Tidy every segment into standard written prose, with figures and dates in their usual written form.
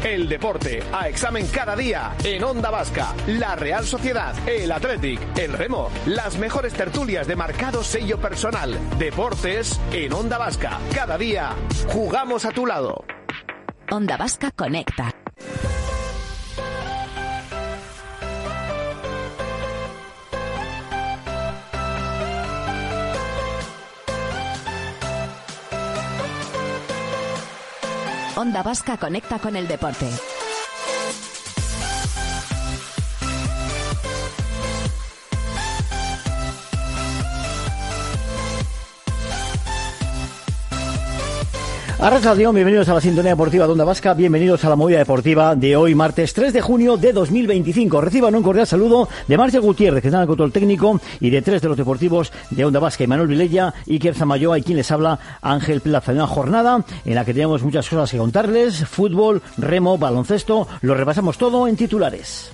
El deporte a examen cada día en Onda Vasca. La Real Sociedad, el Athletic, el Remo. Las mejores tertulias de marcado sello personal. Deportes en Onda Vasca. Cada día jugamos a tu lado. Onda Vasca conecta. Onda Vasca conecta con el deporte. Arrachaldeón, bienvenidos a la sintonía deportiva de Onda Vasca, bienvenidos a la movida deportiva de hoy, martes 3 de junio de 2025. Reciban un cordial saludo de Marcia Gutiérrez, que está en el control técnico, y de tres de los deportivos de Onda Vasca, Manuel Vilella, Iker Zamayoa, y quien les habla, Ángel Plaza. Una jornada en la que tenemos muchas cosas que contarles: fútbol, remo, baloncesto. Lo repasamos todo en titulares.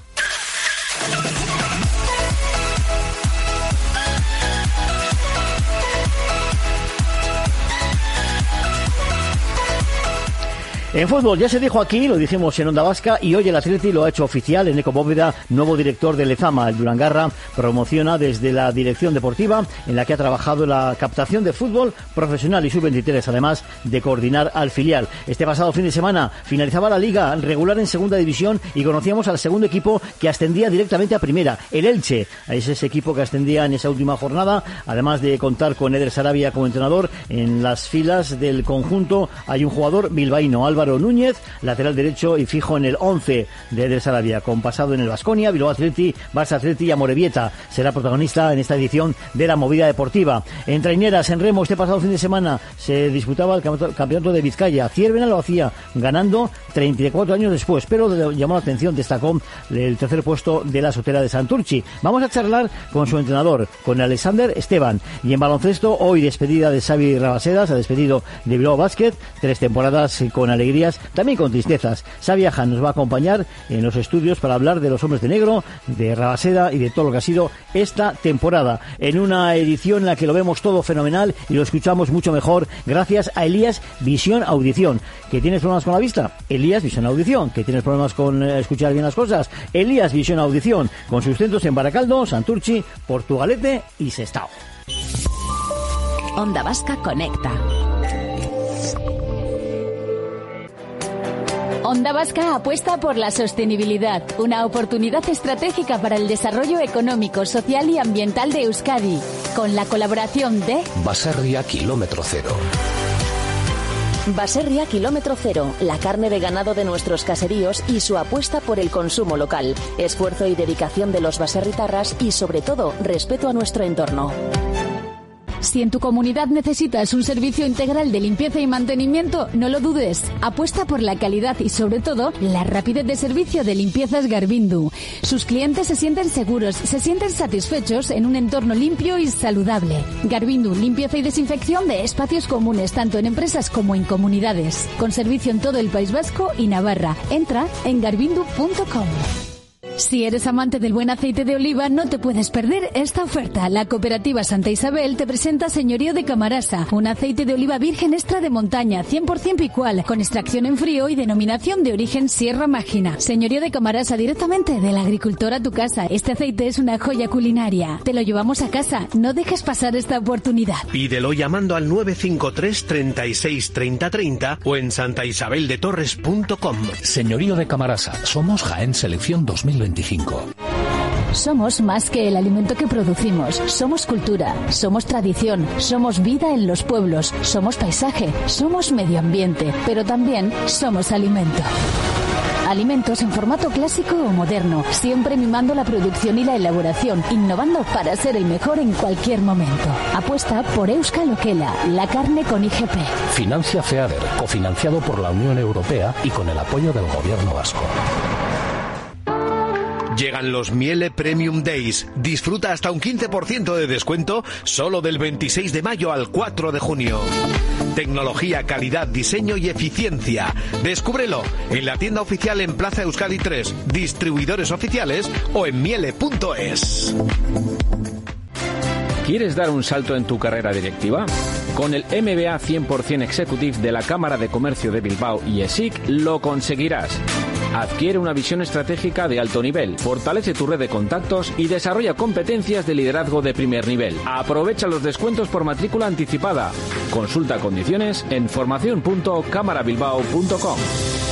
En fútbol, ya se dijo aquí, lo dijimos en Onda Vasca, y hoy el Atleti lo ha hecho oficial. Eneko Bóveda, nuevo director de Lezama. El Durangarra promociona desde la dirección deportiva, en la que ha trabajado la captación de fútbol profesional y sub-23, además de coordinar al filial. Este pasado fin de semana finalizaba la liga regular en segunda división y conocíamos al segundo equipo que ascendía directamente a primera, el Elche. Es ese equipo que ascendía en esa última jornada, además de contar con Eder Sarabia como entrenador. En las filas del conjunto hay un jugador bilbaíno, Álvaro Núñez, lateral derecho y fijo en el 11 de Eder Sarabia, con pasado en el Baskonia, Bilbao Athletic, Barça Athletic y Amorebieta. Será protagonista en esta edición de la movida deportiva. En traineras, en remo, este pasado fin de semana se disputaba el campeonato de Vizcaya. Ciervena lo hacía ganando 34 años después, pero llamó la atención, destacó el tercer puesto de la Sotera de Santurchi. Vamos a charlar con su entrenador, con Alexander Esteban. Y en baloncesto, hoy despedida de Xavi Rabaseda, se ha despedido de Bilbao Basket, 3 temporadas con alegrías, también con tristezas. Xavi Ajan nos va a acompañar en los estudios para hablar de los hombres de negro, de Rabaseda y de todo lo que ha sido esta temporada, en una edición en la que lo vemos todo fenomenal y lo escuchamos mucho mejor gracias a Elías Visión Audición. ¿Que tienes problemas con la vista? Elías Visión Audición. ¿Que tienes problemas con escuchar bien las cosas? Elías Visión Audición, con sus centros en Baracaldo, Santurchi, Portugalete y Sestao. Onda Vasca conecta. Onda Vasca apuesta por la sostenibilidad, una oportunidad estratégica para el desarrollo económico, social y ambiental de Euskadi, con la colaboración de Baserria Kilómetro Cero. Baserria Kilómetro Cero, la carne de ganado de nuestros caseríos y su apuesta por el consumo local, esfuerzo y dedicación de los baserritarras y, sobre todo, respeto a nuestro entorno. Si en tu comunidad necesitas un servicio integral de limpieza y mantenimiento, no lo dudes. Apuesta por la calidad y, sobre todo, la rapidez de servicio de Limpiezas Garbindu. Sus clientes se sienten seguros, se sienten satisfechos en un entorno limpio y saludable. Garbindu, limpieza y desinfección de espacios comunes, tanto en empresas como en comunidades. Con servicio en todo el País Vasco y Navarra. Entra en garbindu.com. Si eres amante del buen aceite de oliva, no te puedes perder esta oferta. La Cooperativa Santa Isabel te presenta Señorío de Camarasa, un aceite de oliva virgen extra de montaña, 100% picual, con extracción en frío y denominación de origen Sierra Mágina. Señorío de Camarasa, directamente del agricultor a tu casa. Este aceite es una joya culinaria. Te lo llevamos a casa. No dejes pasar esta oportunidad. Pídelo llamando al 953 36 30 30 o en santaisabeldetorres.com. Señorío de Camarasa. Somos Jaén Selección 2025. Somos más que el alimento que producimos. Somos cultura, somos tradición, somos vida en los pueblos, somos paisaje, somos medio ambiente, pero también somos alimento. Alimentos en formato clásico o moderno, siempre mimando la producción y la elaboración, innovando para ser el mejor en cualquier momento. Apuesta por Euskal Okela, la carne con IGP. Financia FEADER, cofinanciado por la Unión Europea y con el apoyo del Gobierno vasco. Llegan los Miele Premium Days. Disfruta hasta un 15% de descuento solo del 26 de mayo al 4 de junio. Tecnología, calidad, diseño y eficiencia. Descúbrelo en la tienda oficial en Plaza Euskadi 3, distribuidores oficiales o en miele.es. ¿Quieres dar un salto en tu carrera directiva? Con el MBA 100% Executive de la Cámara de Comercio de Bilbao y ESIC lo conseguirás. Adquiere una visión estratégica de alto nivel, fortalece tu red de contactos y desarrolla competencias de liderazgo de primer nivel. Aprovecha los descuentos por matrícula anticipada. Consulta condiciones en formacion.camarabilbao.com.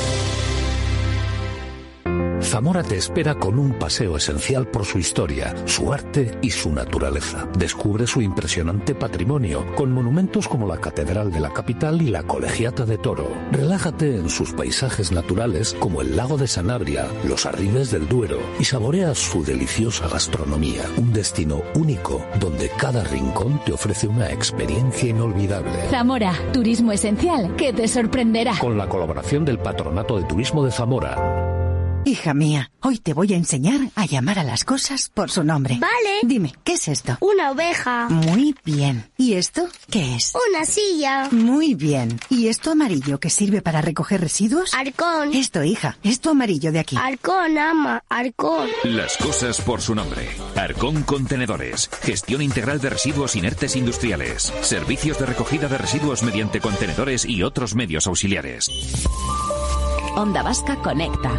Zamora te espera con un paseo esencial por su historia, su arte y su naturaleza. Descubre su impresionante patrimonio, con monumentos como la Catedral de la Capital y la Colegiata de Toro. Relájate en sus paisajes naturales como el lago de Sanabria, los Arribes del Duero y saborea su deliciosa gastronomía. Un destino único donde cada rincón te ofrece una experiencia inolvidable. Zamora, turismo esencial que te sorprenderá. Con la colaboración del Patronato de Turismo de Zamora. Hija mía, hoy te voy a enseñar a llamar a las cosas por su nombre. Vale. Dime, ¿qué es esto? Una oveja. Muy bien. ¿Y esto qué es? Una silla. Muy bien. ¿Y esto amarillo que sirve para recoger residuos? Arcón. Esto, hija, esto amarillo de aquí. Arcón, ama, Arcón. Las cosas por su nombre. Arcón Contenedores. Gestión integral de residuos inertes industriales. Servicios de recogida de residuos mediante contenedores y otros medios auxiliares. Onda Vasca Conecta.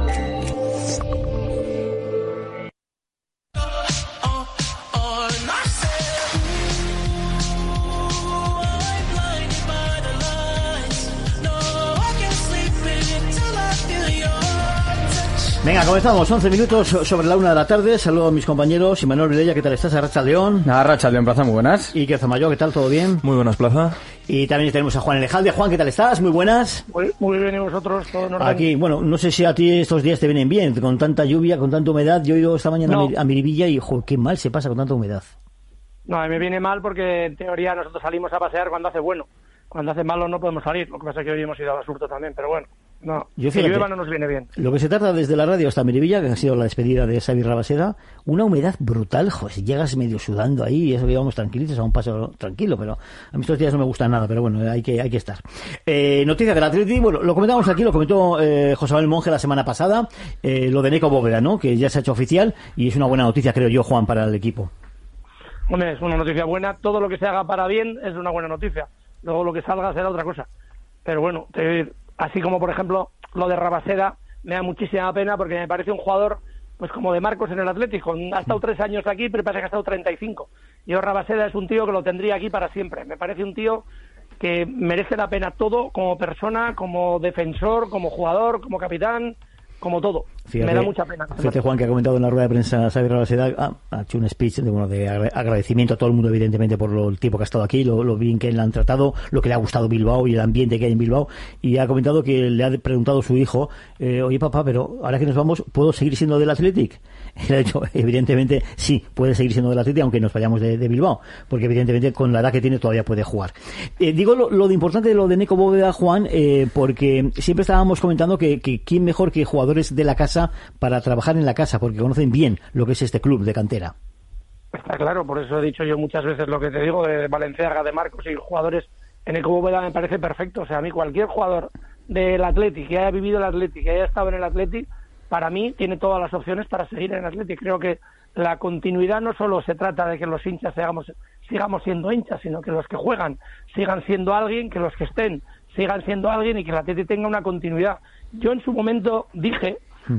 Venga, comenzamos, 11 minutos sobre la 1 de la tarde. Saludo a mis compañeros. Imanol Vilella, ¿qué tal estás? Arratsaldeón. Arratsaldeón, Plaza, muy buenas. Y Kerza Mayor, ¿qué tal? ¿Todo bien? Muy buenas, Plaza. Y también tenemos a Juan Elejalde. Juan, ¿qué tal estás? Muy buenas. Muy bien, ¿y vosotros? ¿Todo en orden? Aquí, bueno, no sé si a ti estos días te vienen bien, con tanta lluvia, con tanta humedad. Yo he ido esta mañana a Miribilla y, joder, qué mal se pasa con tanta humedad. No, a mí me viene mal porque en teoría nosotros salimos a pasear cuando hace bueno. Cuando hace malo no podemos salir. Lo que pasa es que hoy hemos ido a Basurto también, pero bueno. No, que llueva no nos viene bien. Lo que se trata desde la radio hasta Miribilla, que ha sido la despedida de Xavi Rabaseda, una humedad brutal, joder, si llegas medio sudando ahí, y eso que íbamos tranquilitos, a un paso tranquilo, pero a mí estos días no me gusta nada, pero bueno, hay que estar. Noticia del Atleti, bueno, lo comentamos aquí, lo comentó José Manuel Monge la semana pasada, lo de Neco Bóveda, ¿no?, que ya se ha hecho oficial, y es una buena noticia, creo yo, Juan, para el equipo. Hombre, es una noticia buena, todo lo que se haga para bien es una buena noticia, luego lo que salga será otra cosa, pero bueno, así como por ejemplo lo de Rabaseda, me da muchísima pena porque me parece un jugador pues como de Marcos en el Atlético, ha estado 3 años aquí, pero parece que ha estado 35. Yo Rabaseda es un tío que lo tendría aquí para siempre, me parece un tío que merece la pena todo, como persona, como defensor, como jugador, como capitán, como todo. Fíjate, me da mucha pena. Fíjate, Juan, que ha comentado en la rueda de prensa Xavi Rabaseda, ha hecho un speech de agradecimiento a todo el mundo, evidentemente, por el tiempo que ha estado aquí, lo bien que le han tratado, lo que le ha gustado Bilbao y el ambiente que hay en Bilbao, y ha comentado que le ha preguntado su hijo, oye papá, pero ahora que nos vamos, ¿puedo seguir siendo del Athletic? Y le ha dicho, evidentemente, sí, puede seguir siendo del Athletic, aunque nos vayamos de Bilbao, porque evidentemente con la edad que tiene todavía puede jugar. Digo lo de importante de lo de Neco Bóveda, Juan, porque siempre estábamos comentando que quién mejor que jugadores de la casa para trabajar en la casa, porque conocen bien lo que es este club de cantera. Está claro, por eso he dicho yo muchas veces lo que te digo de Valenciaga, de Marcos y jugadores en Neco Bóveda me parece perfecto. O sea, a mí cualquier jugador del Athletic que haya vivido el Athletic, que haya estado en el Athletic, para mí tiene todas las opciones para seguir en el Athletic. Creo que la continuidad no solo se trata de que los hinchas sigamos siendo hinchas, sino que los que juegan sigan siendo alguien, que los que estén sigan siendo alguien y que el Athletic tenga una continuidad. Yo en su momento dije,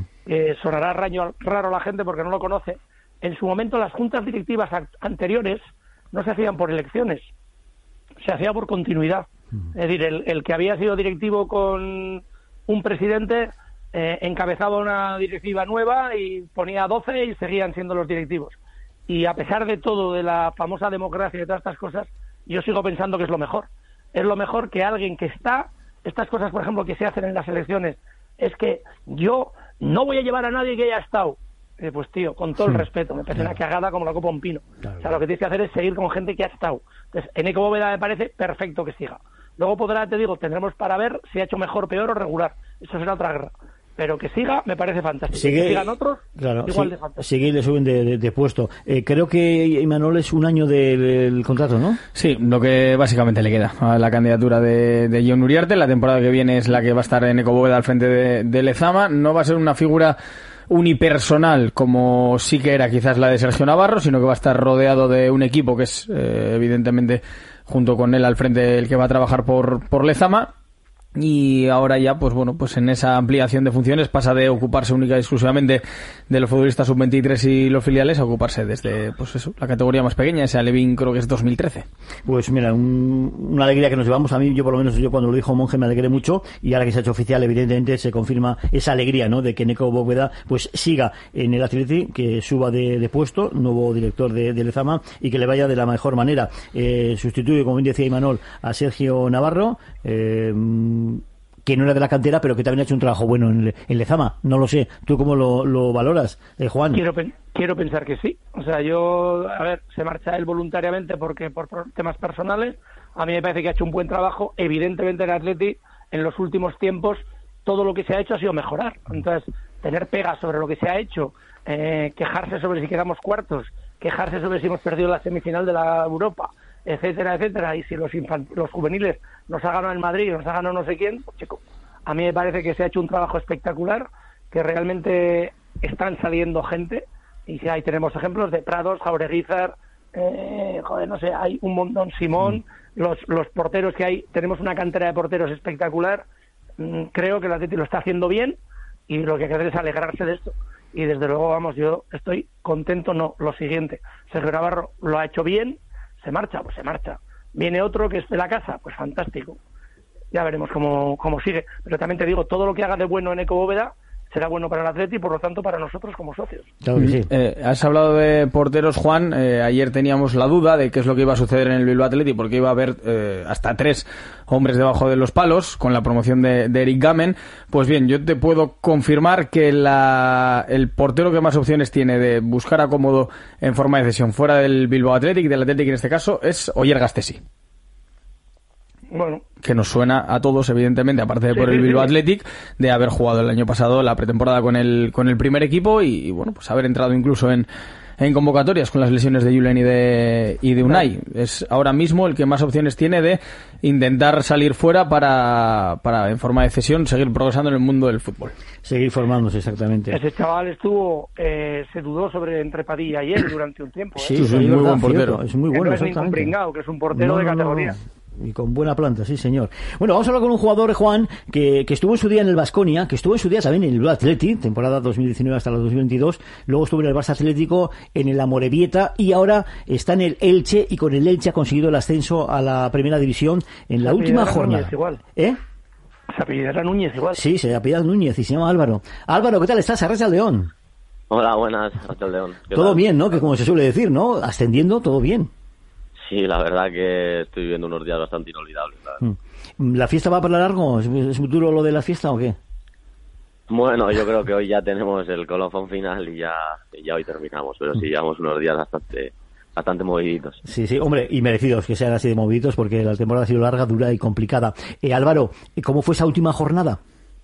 sonará raro a la gente porque no lo conoce, en su momento las juntas directivas anteriores no se hacían por elecciones, se hacía por continuidad. Es decir, el que había sido directivo con un presidente encabezaba una directiva nueva y ponía 12 y seguían siendo los directivos. Y a pesar de todo, de la famosa democracia y de todas estas cosas, yo sigo pensando que es lo mejor. Es lo mejor que alguien que está, estas cosas, por ejemplo, que se hacen en las elecciones, es que yo no voy a llevar a nadie que haya estado. Pues tío, con todo el respeto, me parece una cagada como la copa un pino. O sea, lo que tienes que hacer es seguir con gente que ha estado. Entonces, en Neco Bóveda me parece perfecto que siga. Luego tendremos para ver si ha hecho mejor, peor o regular. Eso será otra guerra. Pero que siga, me parece fantástico. Que sigan otros, igual de fantástico. Sigue y le suben de puesto. Creo que Imanol es un año del contrato, ¿no? Sí, lo que básicamente le queda a la candidatura de Jon Uriarte. La temporada que viene es la que va a estar en Neco Bóveda al frente de Lezama. No va a ser una figura unipersonal como sí que era quizás la de Sergio Navarro, sino que va a estar rodeado de un equipo que es evidentemente junto con él al frente el que va a trabajar por Lezama. Y ahora ya, pues bueno, pues en esa ampliación de funciones pasa de ocuparse única y exclusivamente de los futbolistas sub-23 y los filiales a ocuparse desde, pues eso, la categoría más pequeña, ese Alevín creo que es 2013. Pues mira, una alegría que nos llevamos. A mí, yo por lo menos, yo cuando lo dijo Monge me alegré mucho, y ahora que se ha hecho oficial, evidentemente se confirma esa alegría, ¿no?, de que Neko Bóveda pues siga en el Athletic, que suba de puesto, nuevo director de Lezama, y que le vaya de la mejor manera. Sustituye, como bien decía Imanol, a Sergio Navarro, que no era de la cantera, pero que también ha hecho un trabajo bueno en Lezama. No lo sé. ¿Tú cómo lo valoras, Juan? Quiero pensar que sí. O sea, yo, a ver, se marcha él voluntariamente porque por temas personales. A mí me parece que ha hecho un buen trabajo. Evidentemente en Athletic, en los últimos tiempos, todo lo que se ha hecho ha sido mejorar. Entonces, tener pegas sobre lo que se ha hecho, quejarse sobre si quedamos cuartos, quejarse sobre si hemos perdido la semifinal de la Europa, etcétera, etcétera, y si los juveniles nos ha ganado el Madrid, nos ha ganado no sé quién, pues, chico, a mí me parece que se ha hecho un trabajo espectacular, que realmente están saliendo gente, y si ahí tenemos ejemplos de Prados, Jaureguizar, no sé, hay un montón, Simón, los porteros que hay, tenemos una cantera de porteros espectacular. Creo que el Atleti lo está haciendo bien, y lo que hay que hacer es alegrarse de esto. Y desde luego, vamos, yo estoy contento, lo siguiente, Sergio Navarro lo ha hecho bien. Se marcha, pues se marcha. Viene otro que es de la casa, pues fantástico. Ya veremos cómo sigue. Pero también te digo, todo lo que haga de bueno en Neko Bóveda será bueno para el Atleti y por lo tanto para nosotros como socios. Claro que sí. Has hablado de porteros, Juan. Ayer teníamos la duda de qué es lo que iba a suceder en el Bilbao Athletic, porque iba a haber hasta 3 hombres debajo de los palos con la promoción de Eric Gamen. Pues bien, yo te puedo confirmar que el portero que más opciones tiene de buscar acomodo en forma de cesión fuera del Bilbao Athletic, del Athletic en este caso, es Oyer Gastesi. Bueno, que nos suena a todos, evidentemente, aparte de por el Bilbao Athletic, de haber jugado el año pasado la pretemporada con el primer equipo y bueno, pues haber entrado incluso en convocatorias con las lesiones de Julen y de Unai. Es ahora mismo el que más opciones tiene de intentar salir fuera para en forma de cesión seguir progresando en el mundo del fútbol. Seguir formándose, exactamente. Ese chaval se dudó entre Padilla y él durante un tiempo. Sí, es un muy buen portero. Es muy bueno, no es ningún pringao, que es un portero de categoría. Y con buena planta, sí señor. Bueno, vamos a hablar con un jugador, Juan, que estuvo en su día en el Baskonia, que estuvo en su día también en el Athletic, temporada 2019 hasta la 2022, luego estuvo en el Barça Atlético, en el Amorebieta, y ahora está en el Elche, y con el Elche ha conseguido el ascenso a la primera división en la última jornada. Se apellidará Núñez igual. Sí, se apellida Núñez y se llama Álvaro. Álvaro, ¿qué tal estás? Arracha al León. Hola, buenas, Arracha al León. Todo bien, ¿no? Que como se suele decir, ¿no? Ascendiendo, todo bien. Sí, la verdad que estoy viviendo unos días bastante inolvidables. ¿La fiesta va para largo? ¿Es muy duro lo de la fiesta o qué? Bueno, yo creo que hoy ya tenemos el colofón final y ya hoy terminamos, pero sí, llevamos unos días bastante moviditos. Sí, hombre, y merecidos que sean así de moviditos porque la temporada ha sido larga, dura y complicada. Álvaro, ¿cómo fue esa última jornada?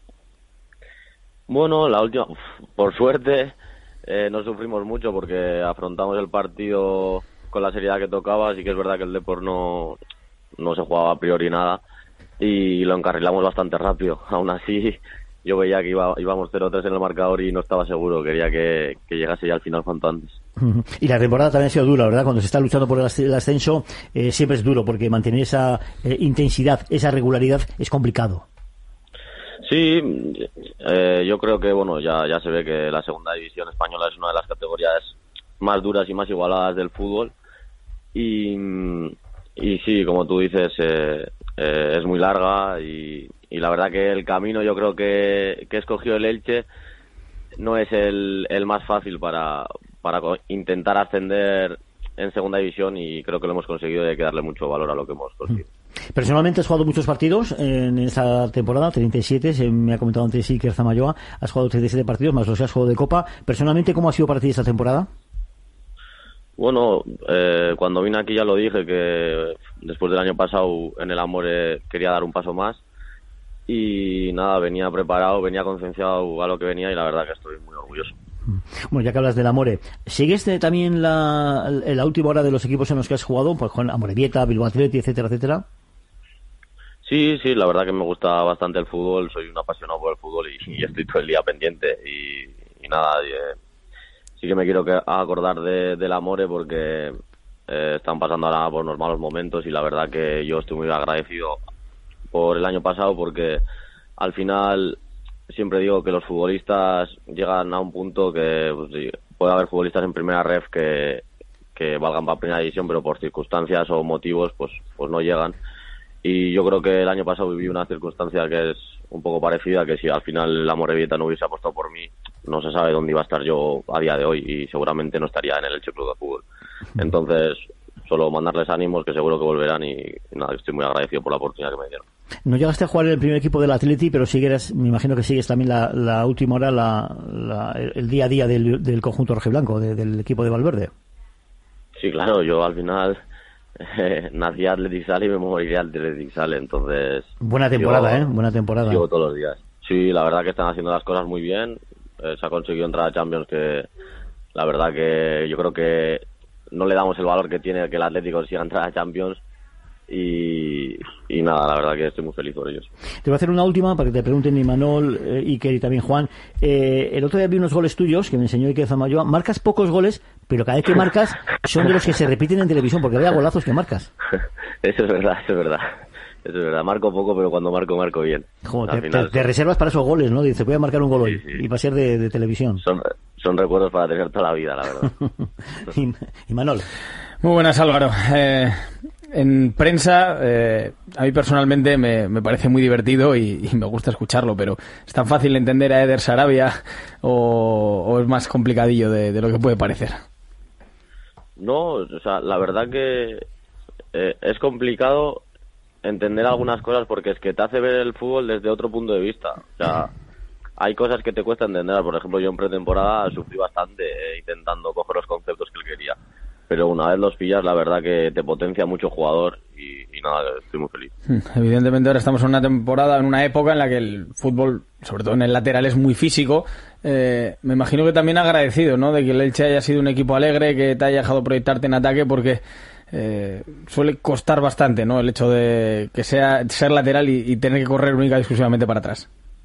Bueno, la última, por suerte, no sufrimos mucho porque afrontamos el partido con la seriedad que tocaba. Sí que es verdad que el Depor no se jugaba a priori nada y lo encarrilamos bastante rápido. Aún así, yo veía que íbamos 0-3 en el marcador y no estaba seguro. Quería que llegase ya al final cuanto antes. Y la temporada también ha sido dura, ¿verdad? Cuando se está luchando por el ascenso, siempre es duro porque mantener esa intensidad, esa regularidad es complicado. Sí, yo creo que bueno ya se ve que la segunda división española es una de las categorías más duras y más igualadas del fútbol y sí, como tú dices, es muy larga y la verdad que el camino yo creo que escogió el Elche no es el más fácil para intentar ascender en segunda división y creo que lo hemos conseguido y hay que darle mucho valor a lo que hemos conseguido. Personalmente has jugado muchos partidos en esta temporada, 37, me ha comentado antes Iker Zamayoa, has jugado 37 partidos más los que has jugado de Copa. Personalmente, ¿cómo ha sido para ti esta temporada? Bueno, cuando vine aquí ya lo dije, que después del año pasado en el Amore quería dar un paso más y nada, venía preparado, venía concienciado a lo que venía y la verdad que estoy muy orgulloso. Bueno, ya que hablas del Amore, ¿sigues también la última hora de los equipos en los que has jugado? Pues con Amorebieta, Bilbao Athletic, etcétera, etcétera. Sí, la verdad que me gusta bastante el fútbol, soy un apasionado por el fútbol y estoy todo el día pendiente y nada, sí que me quiero acordar del Amore porque están pasando ahora por unos malos momentos y la verdad que yo estoy muy agradecido por el año pasado porque al final siempre digo que los futbolistas llegan a un punto que pues, puede haber futbolistas en primera ref que valgan para primera división, pero por circunstancias o motivos pues no llegan. Y yo creo que el año pasado viví una circunstancia que es un poco parecida, que si al final la Amorebieta no hubiese apostado por mí, no se sabe dónde iba a estar yo a día de hoy y seguramente no estaría en el Elche Club de Fútbol. Entonces, solo mandarles ánimos, que seguro que volverán y nada, estoy muy agradecido por la oportunidad que me dieron. No llegaste a jugar en el primer equipo del Atleti, pero sigues, me imagino que sigues también la última hora, el día a día del conjunto rojiblanco, del equipo de Valverde. Sí, claro, yo al final nací Athletic Sale y me moriré Athletic Sale, entonces... Buena temporada, Buena temporada. Llevo todos los días. Sí, la verdad que están haciendo las cosas muy bien. Se ha conseguido entrar a Champions que la verdad que yo creo que no le damos el valor que tiene que el Atlético consiga entrar a Champions y nada, la verdad que estoy muy feliz por ellos. Te voy a hacer una última para que te pregunten Imanol, Iker y también Juan. El otro día vi unos goles tuyos que me enseñó Iker Zamayoa. Marcas pocos goles, pero cada vez que marcas son de los que se repiten en televisión, porque vaya golazos que marcas. Eso es verdad. Marco poco, pero cuando marco bien. Joder, te reservas para esos goles, ¿no? Dices, voy a marcar un gol hoy, y va a ser de televisión. Son recuerdos para tener toda la vida, la verdad. Imanol. Muy buenas, Álvaro. En prensa, a mí personalmente me parece muy divertido y me gusta escucharlo, pero ¿es tan fácil entender a Eder Sarabia o es más complicadillo de lo que puede parecer? No, o sea, la verdad que es complicado entender algunas cosas porque es que te hace ver el fútbol desde otro punto de vista. O sea, hay cosas que te cuesta entender. Por ejemplo, yo en pretemporada sufrí bastante intentando coger los conceptos que él quería. Pero una vez los pillas, la verdad que te potencia mucho el jugador y nada, estoy muy feliz. Evidentemente ahora estamos en una temporada, en una época en la que el fútbol, sobre todo en el lateral, es muy físico. Me imagino que también agradecido, ¿no?, de que el Elche haya sido un equipo alegre, que te haya dejado proyectarte en ataque, porque suele costar bastante, ¿no?, el hecho de que ser lateral y tener que correr única y exclusivamente para atrás.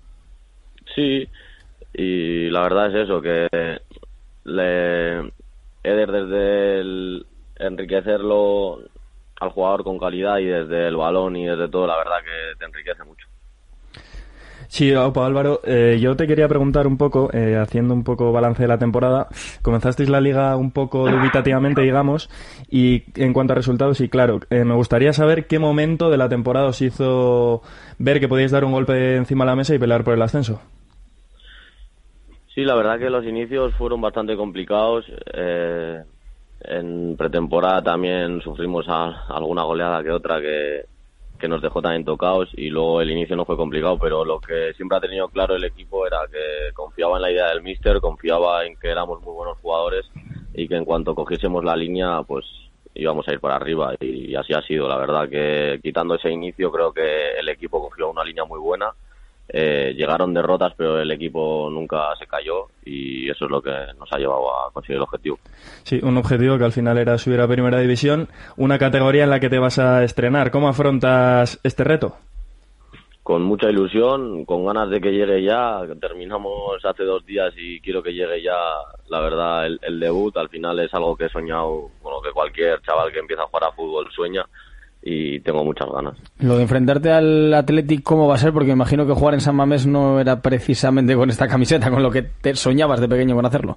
Sí, y la verdad es eso, que Eder, desde el enriquecerlo al jugador con calidad y desde el balón y desde todo, la verdad que te enriquece mucho. Sí, opa, Álvaro, yo te quería preguntar un poco, haciendo un poco balance de la temporada, comenzasteis la liga un poco dubitativamente, digamos, y en cuanto a resultados, y claro, me gustaría saber qué momento de la temporada os hizo ver que podíais dar un golpe encima de la mesa y pelear por el ascenso. Sí, la verdad que los inicios fueron bastante complicados. En pretemporada también sufrimos alguna goleada que otra que nos dejó también tocados y luego el inicio no fue complicado, pero lo que siempre ha tenido claro el equipo era que confiaba en la idea del míster, confiaba en que éramos muy buenos jugadores y que en cuanto cogiésemos la línea pues íbamos a ir para arriba y así ha sido. La verdad que quitando ese inicio creo que el equipo cogió una línea muy buena. Llegaron derrotas, pero el equipo nunca se cayó y eso es lo que nos ha llevado a conseguir el objetivo. Sí, un objetivo que al final era subir a Primera División, una categoría en la que te vas a estrenar. ¿Cómo afrontas este reto? Con mucha ilusión, con ganas de que llegue ya. Terminamos hace 2 días y quiero que llegue ya, la verdad, el debut. Al final es algo que he soñado, bueno, que cualquier chaval que empieza a jugar a fútbol sueña. Y tengo muchas ganas. Lo de enfrentarte al Athletic, ¿cómo va a ser? Porque imagino que jugar en San Mamés no era precisamente con esta camiseta, con lo que te soñabas de pequeño con hacerlo.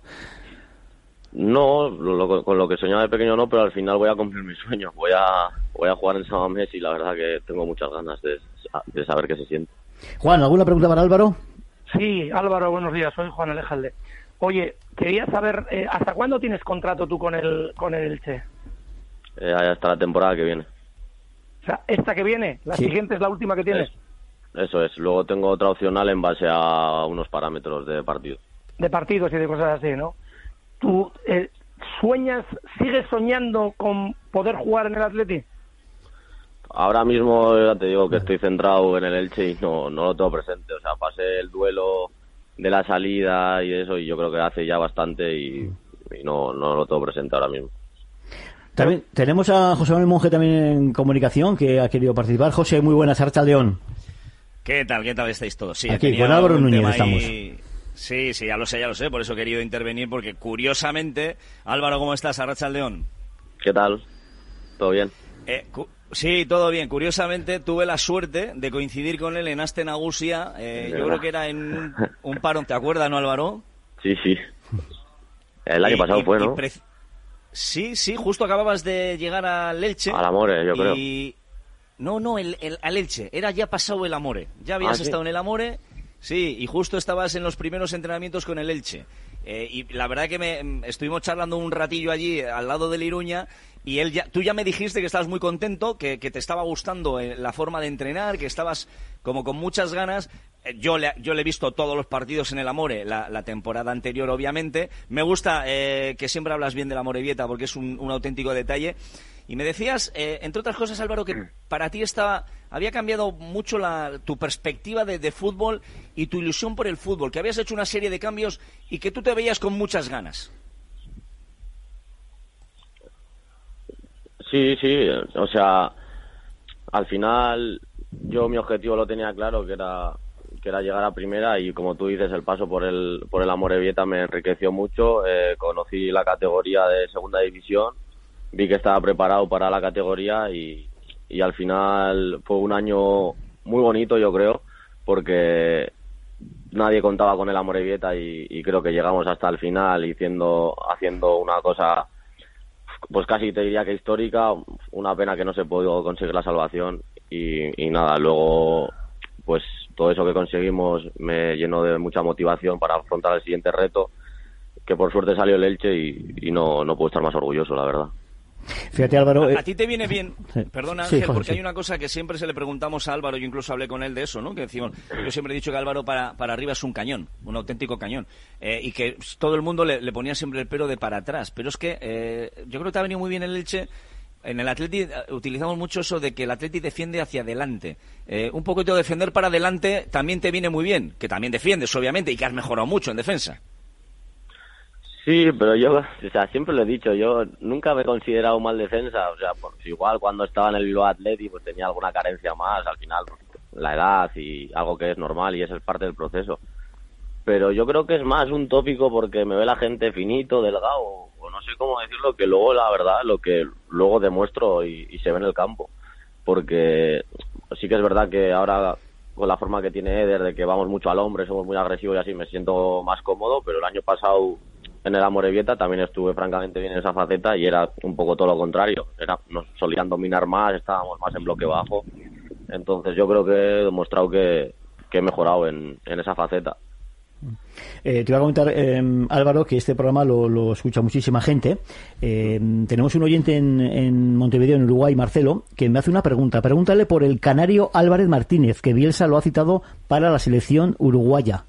No, con lo que soñaba de pequeño no, pero al final voy a cumplir mis sueños. Voy a jugar en San Mamés y la verdad que tengo muchas ganas de saber qué se siente. Juan, ¿alguna pregunta para Álvaro? Sí, Álvaro, buenos días. Soy Juan Alejalde. Oye, quería saber, ¿hasta cuándo tienes contrato tú con el Elche? Hasta la temporada que viene. O sea, esta que viene, la siguiente es la última que tienes. Eso es. Luego tengo otra opcional en base a unos parámetros de partido. De partidos y de cosas así, ¿no? ¿Tú sigues soñando con poder jugar en el Atleti? Ahora mismo ya te digo que estoy centrado en el Elche y no lo tengo presente. O sea, pasé el duelo de la salida y eso y yo creo que hace ya bastante y no lo tengo presente ahora mismo. También tenemos a José Manuel Monge también en comunicación, que ha querido participar. José, muy buenas, Arrachaldeón. ¿Qué tal estáis todos? Sí, aquí, con Álvaro Núñez estamos. Sí, ya lo sé, por eso he querido intervenir, porque curiosamente, Álvaro, ¿cómo estás? Arrachaldeón. ¿Qué tal? ¿Todo bien? Sí, todo bien. Curiosamente, tuve la suerte de coincidir con él en Aste Nagusia. Yo creo que era en un parón, ¿te acuerdas, no, Álvaro? Sí. El año pasado fue, ¿no? Sí, justo acababas de llegar al Elche. Al Amore, yo creo. No, al Elche. Era ya pasado el Amore. Ya habías estado en el Amore, sí, y justo estabas en los primeros entrenamientos con el Elche. Y la verdad que estuvimos charlando un ratillo allí al lado de Iruña. Y tú ya me dijiste que estabas muy contento, que te estaba gustando la forma de entrenar, que estabas como con muchas ganas. Yo le he visto todos los partidos en el Amore, la temporada anterior, obviamente. Me gusta que siempre hablas bien del Amorebieta, porque es un auténtico detalle. Y me decías, entre otras cosas, Álvaro, que para ti había cambiado mucho tu perspectiva de fútbol y tu ilusión por el fútbol, que habías hecho una serie de cambios y que tú te veías con muchas ganas. Sí, o sea, al final mi objetivo lo tenía claro, que era llegar a primera, y como tú dices, el paso por el Amorebieta me enriqueció mucho. Conocí la categoría de segunda división, vi que estaba preparado para la categoría y al final fue un año muy bonito, yo creo, porque nadie contaba con el Amorebieta y creo que llegamos hasta el final haciendo una cosa, pues casi te diría que histórica. Una pena que no se pudo conseguir la salvación y nada, luego pues todo eso que conseguimos me llenó de mucha motivación para afrontar el siguiente reto, que por suerte salió el Elche y no puedo estar más orgulloso, la verdad. Fíjate, Álvaro, a ti te viene bien, perdona, Ángel, porque hay una cosa que siempre se le preguntamos a Álvaro, yo incluso hablé con él de eso, ¿no? Que decimos, yo siempre he dicho que Álvaro para arriba es un cañón, un auténtico cañón, y que todo el mundo le ponía siempre el pelo de para atrás, pero es que yo creo que te ha venido muy bien el Elche. En el Atleti utilizamos mucho eso de que el Atleti defiende hacia adelante. Un poquito de defender para adelante también te viene muy bien, que también defiendes, obviamente, y que has mejorado mucho en defensa. Sí, pero yo, siempre lo he dicho, yo nunca me he considerado mal defensa, igual cuando estaba en el Bilbao Athletic pues tenía alguna carencia más, al final la edad y algo que es normal y eso es parte del proceso. Pero yo creo que es más un tópico porque me ve la gente finito, delgado, o no sé cómo decirlo, que luego la verdad, lo que luego demuestro y se ve en el campo. Porque sí que es verdad que ahora con la forma que tiene Eder, de que vamos mucho al hombre, somos muy agresivos y así, me siento más cómodo, pero el año pasado en el Amorebieta también estuve francamente bien en esa faceta y era un poco todo lo contrario. Nos solían dominar más, estábamos más en bloque bajo. Entonces yo creo que he demostrado que he mejorado en esa faceta. Te iba a comentar, Álvaro, que este programa lo escucha muchísima gente. Tenemos un oyente en Montevideo, en Uruguay, Marcelo, que me hace una pregunta. Pregúntale por el canario Álvarez Martínez, que Bielsa lo ha citado para la selección uruguaya.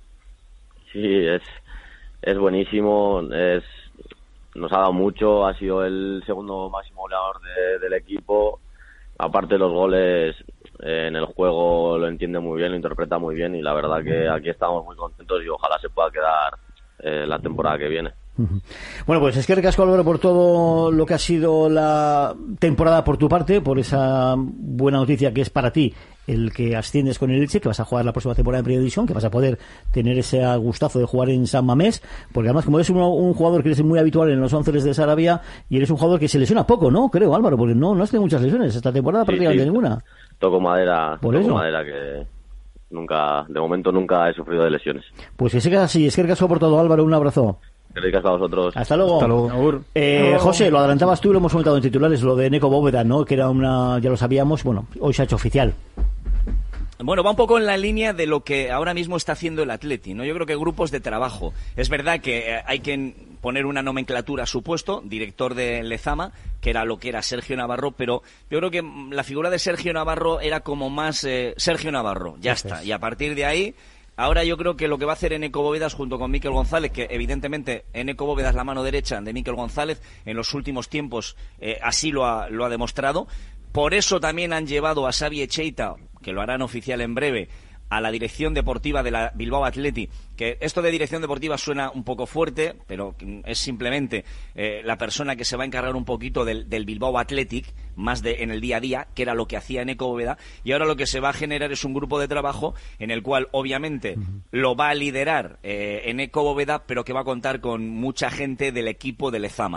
Sí, es buenísimo, nos ha dado mucho, ha sido el segundo máximo goleador del equipo. Aparte de los goles, en el juego lo entiende muy bien, lo interpreta muy bien y la verdad que aquí estamos muy contentos y ojalá se pueda quedar la temporada que viene. Bueno, pues es que recasco, Álvaro, por todo lo que ha sido la temporada por tu parte, por esa buena noticia que es para ti el que asciendes con el Elche, que vas a jugar la próxima temporada en Primera División, que vas a poder tener ese gustazo de jugar en San Mamés, porque además como eres un jugador que eres muy habitual en los 11 de Sarabia y eres un jugador que se lesiona poco, ¿no? Creo, Álvaro, porque no has tenido muchas lesiones esta temporada, prácticamente ninguna. Toco madera que de momento nunca he sufrido de lesiones. Pues que siga así, es que recasco por todo, Álvaro, un abrazo. Gracias a vosotros. Hasta luego. José, lo adelantabas tú, lo hemos comentado en titulares, lo de Neco Bóveda, ¿no? Que era ya lo sabíamos, bueno, hoy se ha hecho oficial. Bueno, va un poco en la línea de lo que ahora mismo está haciendo el Atleti, ¿no? Yo creo que grupos de trabajo. Es verdad que hay que poner una nomenclatura a su puesto, director de Lezama, que era lo que era Sergio Navarro, pero yo creo que la figura de Sergio Navarro era como más Sergio Navarro, ya está. Y a partir de ahí, ahora yo creo que lo que va a hacer Eneco Bóvedas junto con Mikel González, que evidentemente Eneco Bóvedas es la mano derecha de Mikel González, en los últimos tiempos así lo ha demostrado. Por eso también han llevado a Xavi Echeita, que lo harán oficial en breve, a la dirección deportiva de la Bilbao Athletic, que esto de dirección deportiva suena un poco fuerte, pero es simplemente la persona que se va a encargar un poquito del Bilbao Athletic, más en el día a día, que era lo que hacía Eneco Bóveda, y ahora lo que se va a generar es un grupo de trabajo en el cual obviamente lo va a liderar Eneco Bóveda, pero que va a contar con mucha gente del equipo de Lezama.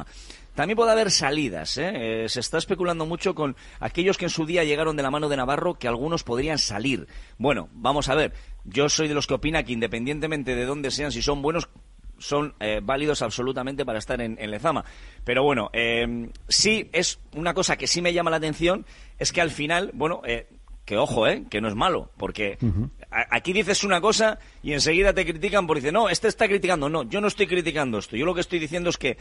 también puede haber salidas, ¿eh? Se está especulando mucho con aquellos que en su día llegaron de la mano de Navarro, que algunos podrían salir. Bueno, vamos a ver, yo soy de los que opina que independientemente de dónde sean, si son buenos, son válidos absolutamente para estar en Lezama. Pero bueno, sí es una cosa que sí me llama la atención, es que al final, bueno, que ojo, que no es malo, porque aquí dices una cosa y enseguida te critican por decir, no, este está criticando. No, yo no estoy criticando esto. Yo lo que estoy diciendo es que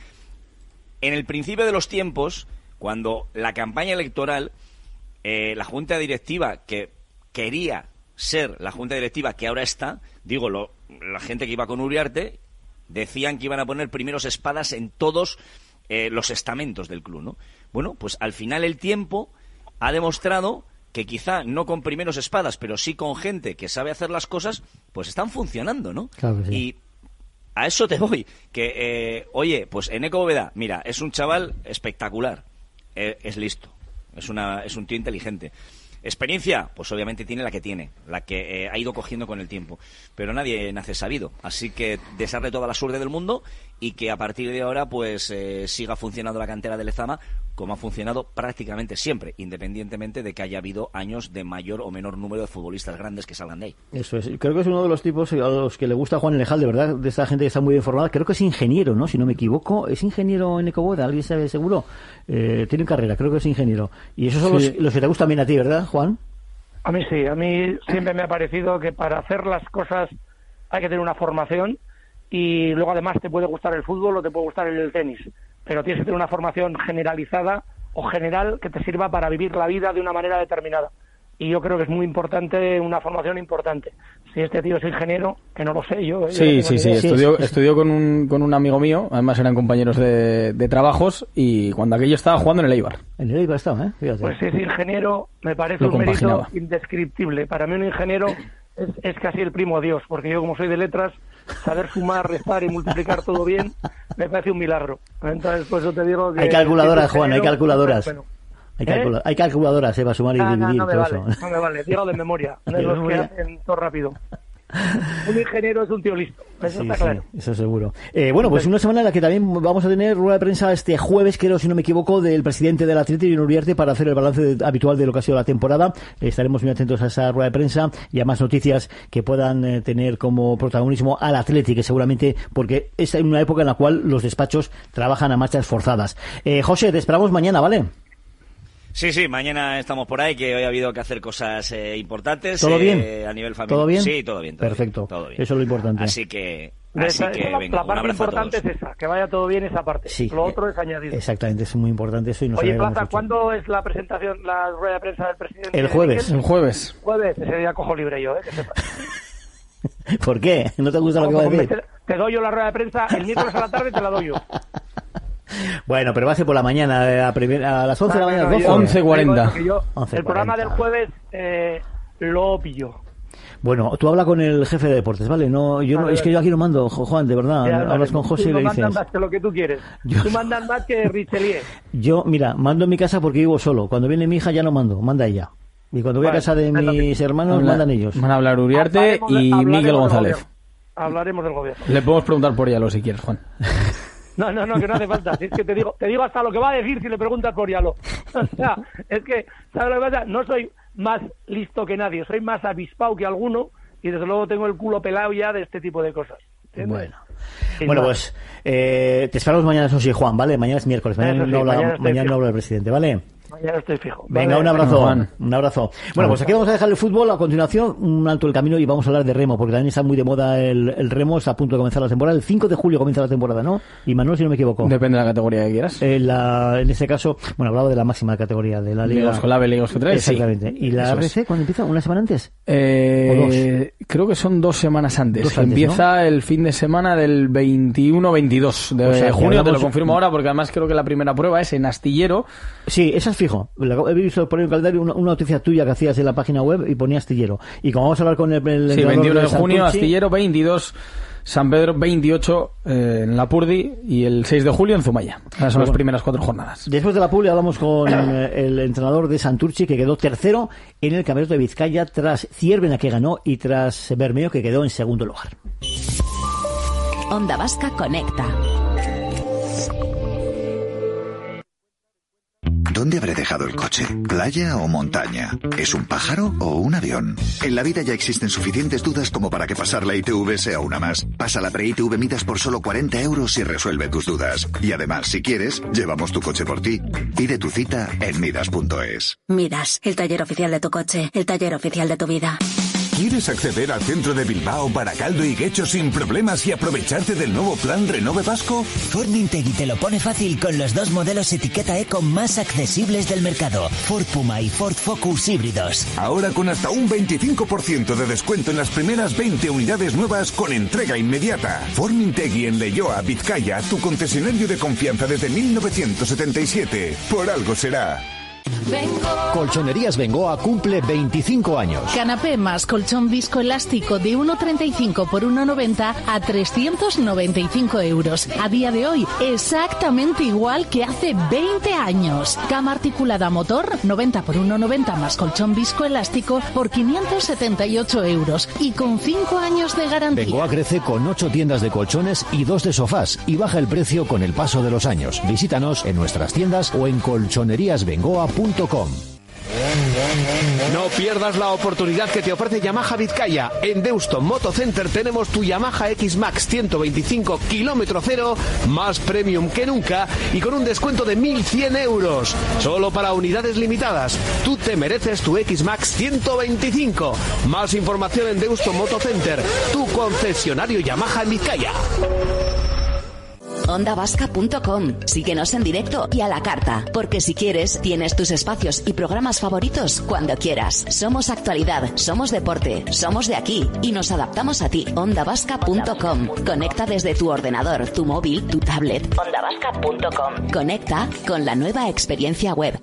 en el principio de los tiempos, cuando la campaña electoral, la junta directiva que quería ser la junta directiva que ahora está, digo, la gente que iba con Uriarte, decían que iban a poner primeros espadas en todos los estamentos del club, ¿no? Bueno, pues al final el tiempo ha demostrado que quizá no con primeros espadas, pero sí con gente que sabe hacer las cosas, pues están funcionando, ¿no? Claro que sí. Y a eso te voy, que, oye, pues Eneko Bóveda, mira, es un chaval espectacular, es listo, es un tío inteligente. Experiencia, pues obviamente tiene la que ha ido cogiendo con el tiempo, pero nadie nace sabido, así que desearle toda la suerte del mundo y que a partir de ahora pues siga funcionando la cantera de Lezama como ha funcionado prácticamente siempre, independientemente de que haya habido años de mayor o menor número de futbolistas grandes que salgan de ahí. Eso es, creo que es uno de los tipos a los que le gusta a Juan Elejal, de verdad, de esta gente que está muy bien formada. Creo que es ingeniero, ¿no? Si no me equivoco, ¿es ingeniero Eneko Bóveda? ¿Alguien sabe seguro? Tiene carrera, creo que es ingeniero. Y esos son los que te gustan bien a ti, ¿verdad, Juan? A mí sí, a mí siempre me ha parecido que para hacer las cosas hay que tener una formación y luego además te puede gustar el fútbol o te puede gustar el tenis, pero tienes que tener una formación generalizada o general que te sirva para vivir la vida de una manera determinada. Y yo creo que es muy importante, una formación importante. Si este tío es ingeniero, que no lo sé yo. Sí, estudió con un amigo mío, además eran compañeros de trabajos, y cuando aquello estaba jugando en el Eibar. En el Eibar estaba, ¿eh? Fíjate. Pues si es ingeniero, me parece un mérito indescriptible. Para mí un ingeniero es casi el primo Dios, porque yo como soy de letras, saber sumar, restar y multiplicar todo bien, me parece un milagro. Entonces, pues yo te digo que... Hay calculadoras, Juan, hay calculadoras. Bueno, hay calculadoras, para sumar y dividir. No me vale, no me vale. Digo de memoria, de los que hacen todo rápido. Un ingeniero es un tío listo, eso está claro. Sí, eso seguro. Bueno, pues una semana en la que también vamos a tener rueda de prensa este jueves, creo, si no me equivoco, del presidente del Athletic, Jon Uriarte, para hacer el balance habitual de lo que ha sido la temporada. Estaremos muy atentos a esa rueda de prensa y a más noticias que puedan tener como protagonismo al Athletic, que seguramente, porque es en una época en la cual los despachos trabajan a marchas forzadas. José, te esperamos mañana, ¿vale? Sí, mañana estamos por ahí, que hoy ha habido que hacer cosas importantes. ¿Todo bien? A nivel familiar. ¿Todo bien? Sí, todo bien. Perfecto. Todo bien. Eso es lo importante. Así que venga, la parte importante es esa, que vaya todo bien esa parte. Sí, lo otro es añadido. Exactamente, es muy importante eso. Y nos Oye, Plaza, ¿cuándo es la presentación, la rueda de prensa del presidente? El jueves. El jueves. Ese día cojo libre yo, que sepas. ¿Por qué? ¿No te gusta lo que va a decir? Te doy yo la rueda de prensa el miércoles a la tarde, te la doy yo. Bueno, pero va a ser por la mañana, a las 11 de la mañana. 11:40. El programa del jueves lo pillo. Bueno, tú habla con el jefe de deportes, ¿vale? No, es que yo aquí no mando, Juan, de verdad. Hablas con José y le dices... Tú mandas más que lo que tú quieres. Tú mandas más que Richelieu. Yo, mira, mando en mi casa porque vivo solo. Cuando viene mi hija ya no mando, manda ella. Y cuando voy a casa de mis hermanos, mandan ellos. Van a hablar Uriarte y Miguel González. Hablaremos del gobierno. Le podemos preguntar por Yalo si quieres, Juan. No, que no hace falta. Si es que te digo hasta lo que va a decir si le preguntas por Yalo. O sea, es que, ¿sabes lo que pasa? No soy más listo que nadie, soy más avispado que alguno y desde luego tengo el culo pelado ya de este tipo de cosas. ¿Entiendes? Bueno, pues te esperamos mañana, eso sí, Juan, ¿vale? Mañana es miércoles, mañana no habla el presidente, ¿vale? Mañana estoy fijo. Venga, vale. Un abrazo, Juan. Un abrazo. Bueno, pues aquí vamos a dejar el fútbol. A continuación, un alto el camino y vamos a hablar de remo, porque también está muy de moda el remo. Está a punto de comenzar la temporada. El 5 de julio comienza la temporada, ¿no? Y Manuel, si no me equivoco. Depende de la categoría que quieras. En este caso, bueno, hablaba de la máxima categoría de la Liga. Liga Oscolave, exactamente. Sí. ¿Y la RC cuándo empieza? ¿Una semana antes? ¿O dos? Creo que son 2 semanas antes. Empieza, ¿no? El fin de semana del 21-22 de junio. Te lo confirmo ahora, porque además creo que la primera prueba es en Astillero. Sí, esa es fijo. He visto poner en el calendario una noticia tuya que hacías en la página web y ponía Astillero. Y como vamos a hablar con el 21 de junio, Astillero, 22 San Pedro, 28 en Lapurdi y el 6 de julio en Zumaya. Esas son las primeras 4 jornadas. Después de Lapurdi hablamos con el entrenador de Santurchi, que quedó tercero en el Campeonato de Vizcaya tras Ciervena, que ganó, y tras Bermeo, que quedó en segundo lugar. Onda Vasca conecta. ¿Dónde habré dejado el coche? ¿Playa o montaña? ¿Es un pájaro o un avión? En la vida ya existen suficientes dudas como para que pasar la ITV sea una más. Pasa la pre-ITV Midas por solo 40 euros y resuelve tus dudas. Y además, si quieres, llevamos tu coche por ti. Pide tu cita en midas.es. Midas, el taller oficial de tu coche, el taller oficial de tu vida. ¿Quieres acceder al centro de Bilbao, Baracaldo y Guecho sin problemas y aprovecharte del nuevo plan Renove Vasco? Formintegui te lo pone fácil con los 2 modelos etiqueta Eco más accesibles del mercado, Ford Puma y Ford Focus híbridos. Ahora con hasta un 25% de descuento en las primeras 20 unidades nuevas con entrega inmediata. Formintegui en Leioa, Vizcaya, tu concesionario de confianza desde 1977. Por algo será. Colchonerías Bengoa cumple 25 años. Canapé más colchón viscoelástico de 1,35 por 1,90 a 395 euros. A día de hoy, exactamente igual que hace 20 años. Cama articulada a motor, 90 por 1,90 más colchón viscoelástico por 578 euros. Y con 5 años de garantía. Bengoa crece con 8 tiendas de colchones y 2 de sofás y baja el precio con el paso de los años. Visítanos en nuestras tiendas o en colchoneríasbengoa.com. No pierdas la oportunidad que te ofrece Yamaha Vizcaya. En Deusto Moto Center tenemos tu Yamaha X-Max 125 kilómetro cero, más premium que nunca y con un descuento de 1.100 euros. Solo para unidades limitadas. Tú te mereces tu X-Max 125. Más información en Deusto Moto Center, tu concesionario Yamaha en Vizcaya. ondavasca.com. Síguenos en directo y a la carta, porque si quieres, tienes tus espacios y programas favoritos cuando quieras. Somos actualidad, somos deporte, somos de aquí y nos adaptamos a ti. ondavasca.com. Conecta desde tu ordenador, tu móvil, tu tablet. ondavasca.com. Conecta con la nueva experiencia web.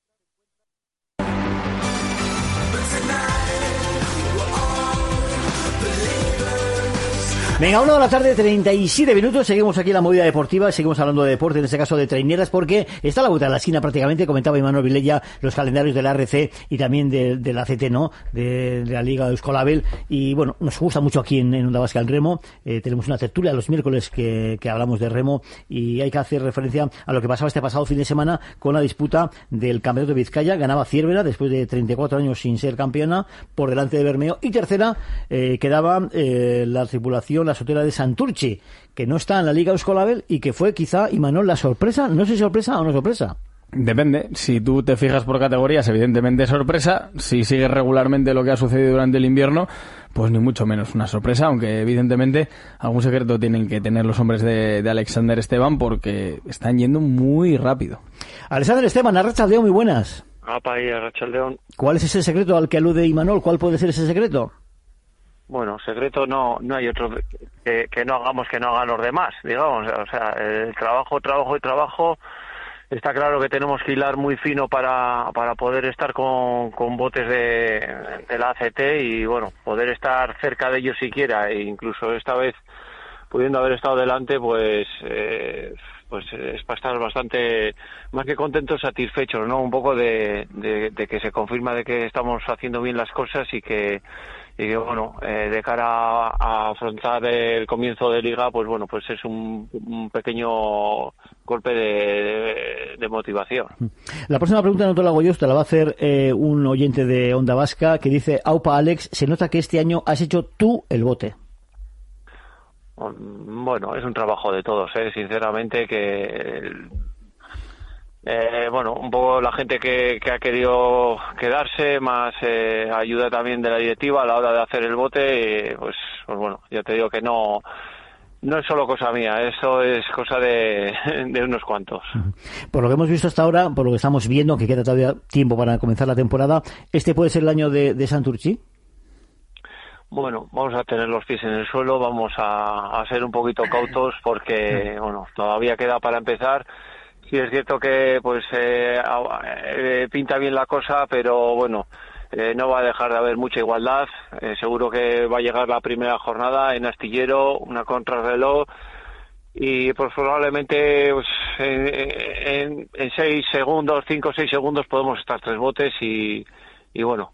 Venga, 1 de la tarde, 37 minutos, seguimos aquí en la movida deportiva, seguimos hablando de deporte, en este caso de traineras, porque está a la vuelta de la esquina prácticamente, comentaba Imanol Vilella, los calendarios de la RC y también de la CT, ¿no?, de la Liga de Euskolabel, y bueno, nos gusta mucho aquí en Onda Vasca el remo, tenemos una tertulia los miércoles que hablamos de remo, y hay que hacer referencia a lo que pasaba este pasado fin de semana con la disputa del Campeonato de Vizcaya. Ganaba Ciervera después de 34 años sin ser campeona, por delante de Bermeo, y tercera quedaba la tripulación, la sotera de Santurchi, que no está en la Liga Euskolabel y que fue quizá, Imanol, la sorpresa, no sé si sorpresa o no sorpresa. Depende, si tú te fijas por categorías, evidentemente sorpresa. Si sigues regularmente lo que ha sucedido durante el invierno, pues ni mucho menos una sorpresa, aunque evidentemente algún secreto tienen que tener los hombres de Alexander Esteban, porque están yendo muy rápido. Alexander Esteban, Arratsaldeon, muy buenas. Apa, y Arratsaldeon. ¿Cuál es ese secreto al que alude Imanol? ¿Cuál puede ser ese secreto? Bueno, secreto no hay otro que no hagamos que no hagan los demás, digamos. O sea, el trabajo. Está claro que tenemos que hilar muy fino para poder estar con botes de la ACT y, bueno, poder estar cerca de ellos siquiera, e incluso esta vez pudiendo haber estado delante, pues es para estar bastante más que contentos, satisfechos, ¿no? Un poco de que se confirma de que estamos haciendo bien las cosas y que bueno, de cara a afrontar el comienzo de liga, pues bueno, pues es un pequeño golpe de motivación. La próxima pregunta no te la hago yo, te la va a hacer un oyente de Onda Vasca que dice: Aupa Alex, se nota que este año has hecho tú el bote. Bueno, es un trabajo de todos, sinceramente, que bueno, un poco la gente que ha querido quedarse, más ayuda también de la directiva a la hora de hacer el bote, pues bueno, ya te digo que no es solo cosa mía, eso es cosa de unos cuantos. Por lo que hemos visto hasta ahora, por lo que estamos viendo, que queda todavía tiempo para comenzar la temporada, ¿este puede ser el año de Santurchi? Bueno, vamos a tener los pies en el suelo, vamos a ser un poquito cautos porque, bueno, todavía queda para empezar. Sí es cierto que pues pinta bien la cosa, pero bueno, no va a dejar de haber mucha igualdad. Seguro que va a llegar la primera jornada en Astillero, una contrarreloj, y pues probablemente pues, en 6 segundos, 5 o 6 segundos podemos estar 3 botes y bueno,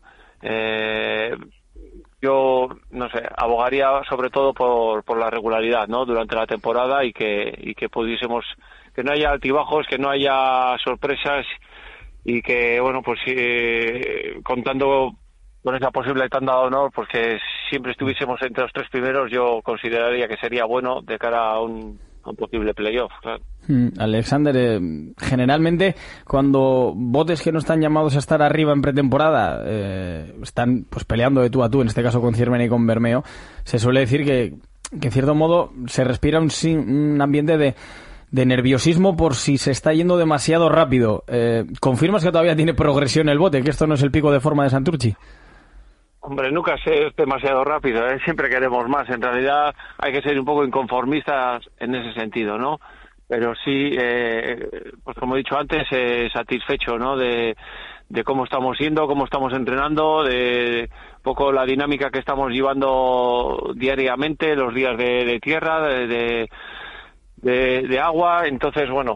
yo no sé, abogaría sobre todo por la regularidad, ¿no?, durante la temporada y que pudiésemos, que no haya altibajos, que no haya sorpresas y que, bueno, pues contando con esa posible tanda de honor, pues que siempre estuviésemos entre los 3 primeros, yo consideraría que sería bueno de cara a un posible playoff, claro. Alexander, generalmente cuando botes que no están llamados a estar arriba en pretemporada están pues peleando de tú a tú, en este caso con Ciervena y con Bermeo, se suele decir que en cierto modo se respira un ambiente de nerviosismo por si se está yendo demasiado rápido. ¿Confirmas que todavía tiene progresión el bote, que esto no es el pico de forma de Santurchi? Hombre, nunca es demasiado rápido, siempre queremos más. En realidad hay que ser un poco inconformistas en ese sentido, ¿no? Pero sí, pues como he dicho antes, satisfecho, ¿no? De cómo estamos yendo, cómo estamos entrenando, de un poco la dinámica que estamos llevando diariamente, los días de tierra, de agua. Entonces, bueno,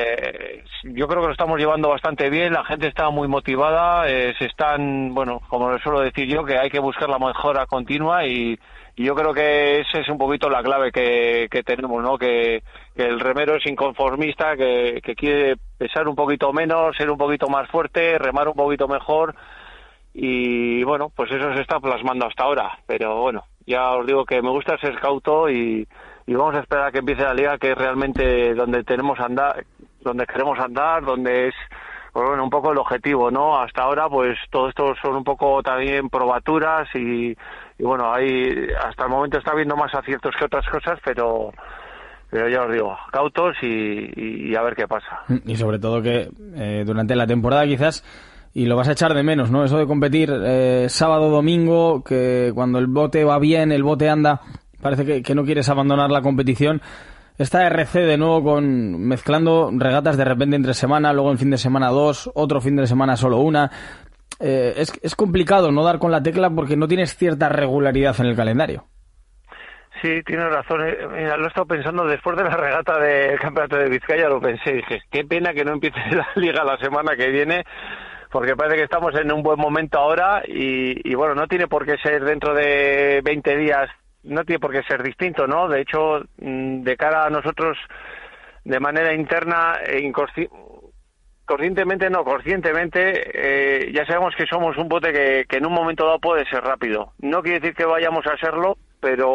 yo creo que lo estamos llevando bastante bien, la gente está muy motivada, se están, bueno, como les suelo decir yo, que hay que buscar la mejora continua y yo creo que esa es un poquito la clave que tenemos, ¿no? Que el remero es inconformista, que quiere pesar un poquito menos, ser un poquito más fuerte, remar un poquito mejor y, bueno, pues eso se está plasmando hasta ahora, pero bueno, ya os digo que me gusta ser cauto y vamos a esperar a que empiece la liga, que es realmente donde queremos andar, donde es, pues bueno, un poco el objetivo, ¿no? Hasta ahora, pues todo esto son un poco también probaturas y bueno, ahí hasta el momento está habiendo más aciertos que otras cosas, pero ya os digo, cautos y a ver qué pasa. Y sobre todo que durante la temporada quizás, y lo vas a echar de menos, ¿no? Eso de competir sábado, domingo, que cuando el bote va bien, el bote anda, parece que no quieres abandonar la competición. Esta RC de nuevo mezclando regatas de repente entre semana, luego en fin de semana 2, otro fin de semana solo una. Es complicado no dar con la tecla porque no tienes cierta regularidad en el calendario. Sí, tienes razón. Mira, lo he estado pensando después de la regata del Campeonato de Vizcaya, lo pensé, dije, qué pena que no empiece la liga la semana que viene, porque parece que estamos en un buen momento ahora y bueno, no tiene por qué ser dentro de 20 días, no tiene por qué ser distinto, ¿no? De hecho, de cara a nosotros, de manera interna, conscientemente, ya sabemos que somos un bote que en un momento dado puede ser rápido. No quiere decir que vayamos a serlo, pero,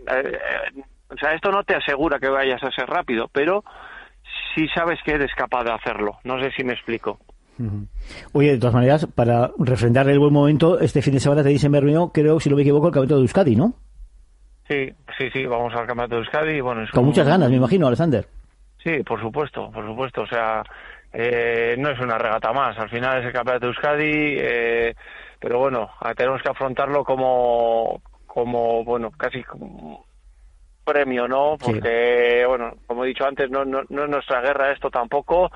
o sea, esto no te asegura que vayas a ser rápido, pero sí sabes que eres capaz de hacerlo. No sé si me explico. Oye, de todas maneras, para refrendar el buen momento, este fin de semana te dicen Bermeo, creo, si no me equivoco, el Campeonato de Euskadi, ¿no? Sí, vamos al Campeonato de Euskadi. Bueno, con muchas ganas, me imagino, Alexander. Sí, por supuesto, o sea, no es una regata más, al final es el Campeonato de Euskadi, pero bueno, tenemos que afrontarlo como bueno, casi como premio, ¿no? Porque, sí, bueno, como he dicho antes, no es nuestra guerra esto tampoco.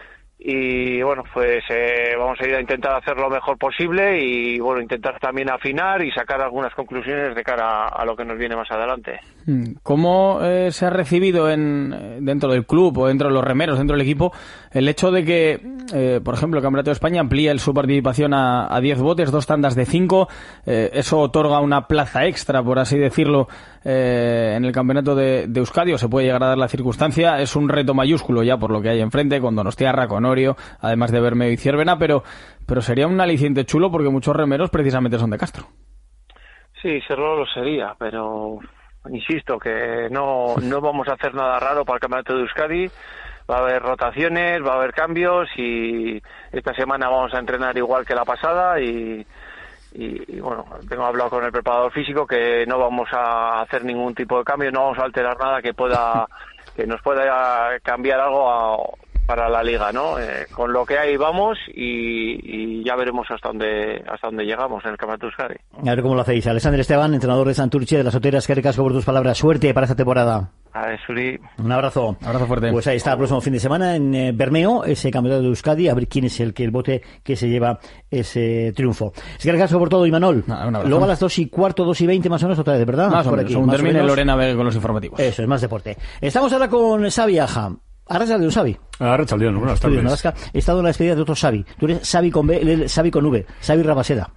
Y bueno, pues vamos a ir a intentar hacer lo mejor posible y bueno, intentar también afinar y sacar algunas conclusiones de cara a lo que nos viene más adelante. ¿Cómo se ha recibido dentro del club o dentro de los remeros, dentro del equipo, el hecho de que, por ejemplo, el Campeonato de España amplía su participación a 10 botes, 2 tandas de 5, eso otorga una plaza extra, por así decirlo, en el Campeonato de Euskadi, o se puede llegar a dar la circunstancia? Es un reto mayúsculo ya por lo que hay enfrente, con Donostiarra, con Orio, además de Bermeo y Ciervena, pero sería un aliciente chulo porque muchos remeros precisamente son de Castro. Sí, serlo lo sería, pero insisto que no vamos a hacer nada raro para el Campeonato de Euskadi. Va a haber rotaciones, va a haber cambios y esta semana vamos a entrenar igual que la pasada y bueno, tengo hablado con el preparador físico que no vamos a hacer ningún tipo de cambio, no vamos a alterar nada que nos pueda cambiar algo para la liga, ¿no? Con lo que hay vamos y ya veremos hasta dónde llegamos en el Campeonato de Euskadi. A ver cómo lo hacéis. Alexander Esteban, entrenador de Santurce de las Oteras, que recasco por tus palabras. Suerte para esta temporada. A ver, Suri. Un abrazo. Abrazo fuerte. Pues ahí está el próximo fin de semana en Bermeo, ese Campeonato de Euskadi, a ver quién es el bote que se lleva ese triunfo. Es que recasco por todo, Imanol. Luego a las 2:15, 2:20 más o menos otra vez, ¿verdad? Más o menos, según termine Lorena Vega con los informativos. Eso, es más deporte. Estamos ahora con Xavi Aja. Arrachaldeón, Xavi. Arrachaldeón, buenas tardes. He estado en la despedida de otro Xavi. Tú eres Xavi con B, él es Xavi con V. Xavi Rabaseda.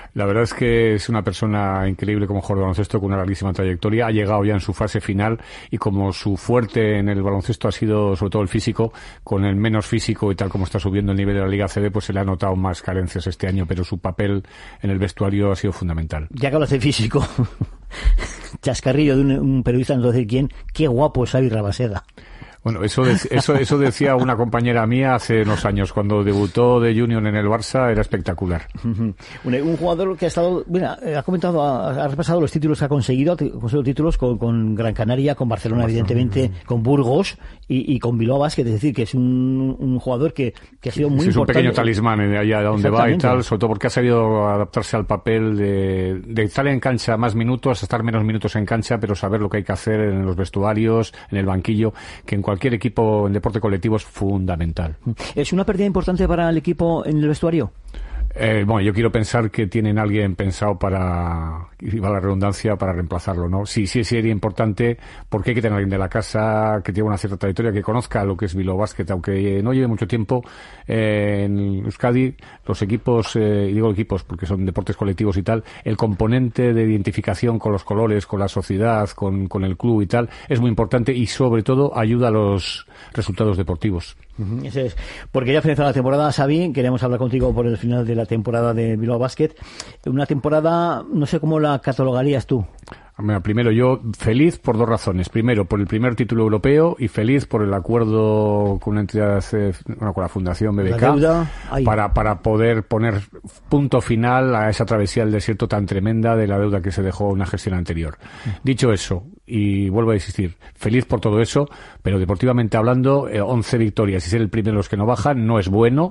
La verdad es que es una persona increíble como jugador de baloncesto, con una larguísima trayectoria. Ha llegado ya en su fase final y como su fuerte en el baloncesto ha sido sobre todo el físico, con el menos físico y tal como está subiendo el nivel de la Liga ACB, pues se le ha notado más carencias este año, pero su papel en el vestuario ha sido fundamental. Ya que hablas de físico, chascarrillo de un periodista, no sé decir quién, qué guapo es Xavi Rabaseda. Bueno, eso decía una compañera mía hace unos años, cuando debutó de Junior en el Barça, era espectacular. Un jugador que ha estado, bueno, ha comentado, ha repasado los títulos que ha conseguido títulos con Gran Canaria, con Barcelona, evidentemente, con Burgos y con Bilbao Basket, es decir, que es un jugador que ha sido muy importante. Es un pequeño talismán de allá de donde va y tal, sobre todo porque ha sabido adaptarse al papel de estar en cancha más minutos, estar menos minutos en cancha, pero saber lo que hay que hacer en los vestuarios, en el banquillo, que en cualquier equipo en deporte colectivo es fundamental. ¿Es una pérdida importante para el equipo en el vestuario? Bueno, yo quiero pensar que tienen alguien pensado para, y va la redundancia, para reemplazarlo, ¿no? Sí, sería importante, porque hay que tener alguien de la casa que tenga una cierta trayectoria, que conozca lo que es Bilbao Basket, aunque no lleve mucho tiempo en Euskadi, los equipos, y digo equipos porque son deportes colectivos y tal, el componente de identificación con los colores, con la sociedad, con el club y tal, es muy importante y sobre todo ayuda a los resultados deportivos. Eso es. Porque ya ha finalizado la temporada, Xavi, queremos hablar contigo por el final de la temporada de Bilbao Basket. Una temporada, no sé cómo la catalogarías tú. Bueno, primero, yo feliz por dos razones. Primero, por el primer título europeo y feliz por el acuerdo con una entidad, con la Fundación BBK, para poder poner punto final a esa travesía del desierto tan tremenda de la deuda que se dejó en una gestión anterior. Dicho eso, y vuelvo a insistir, feliz por todo eso, pero deportivamente hablando, 11 victorias y ser el primero de los que no bajan no es bueno.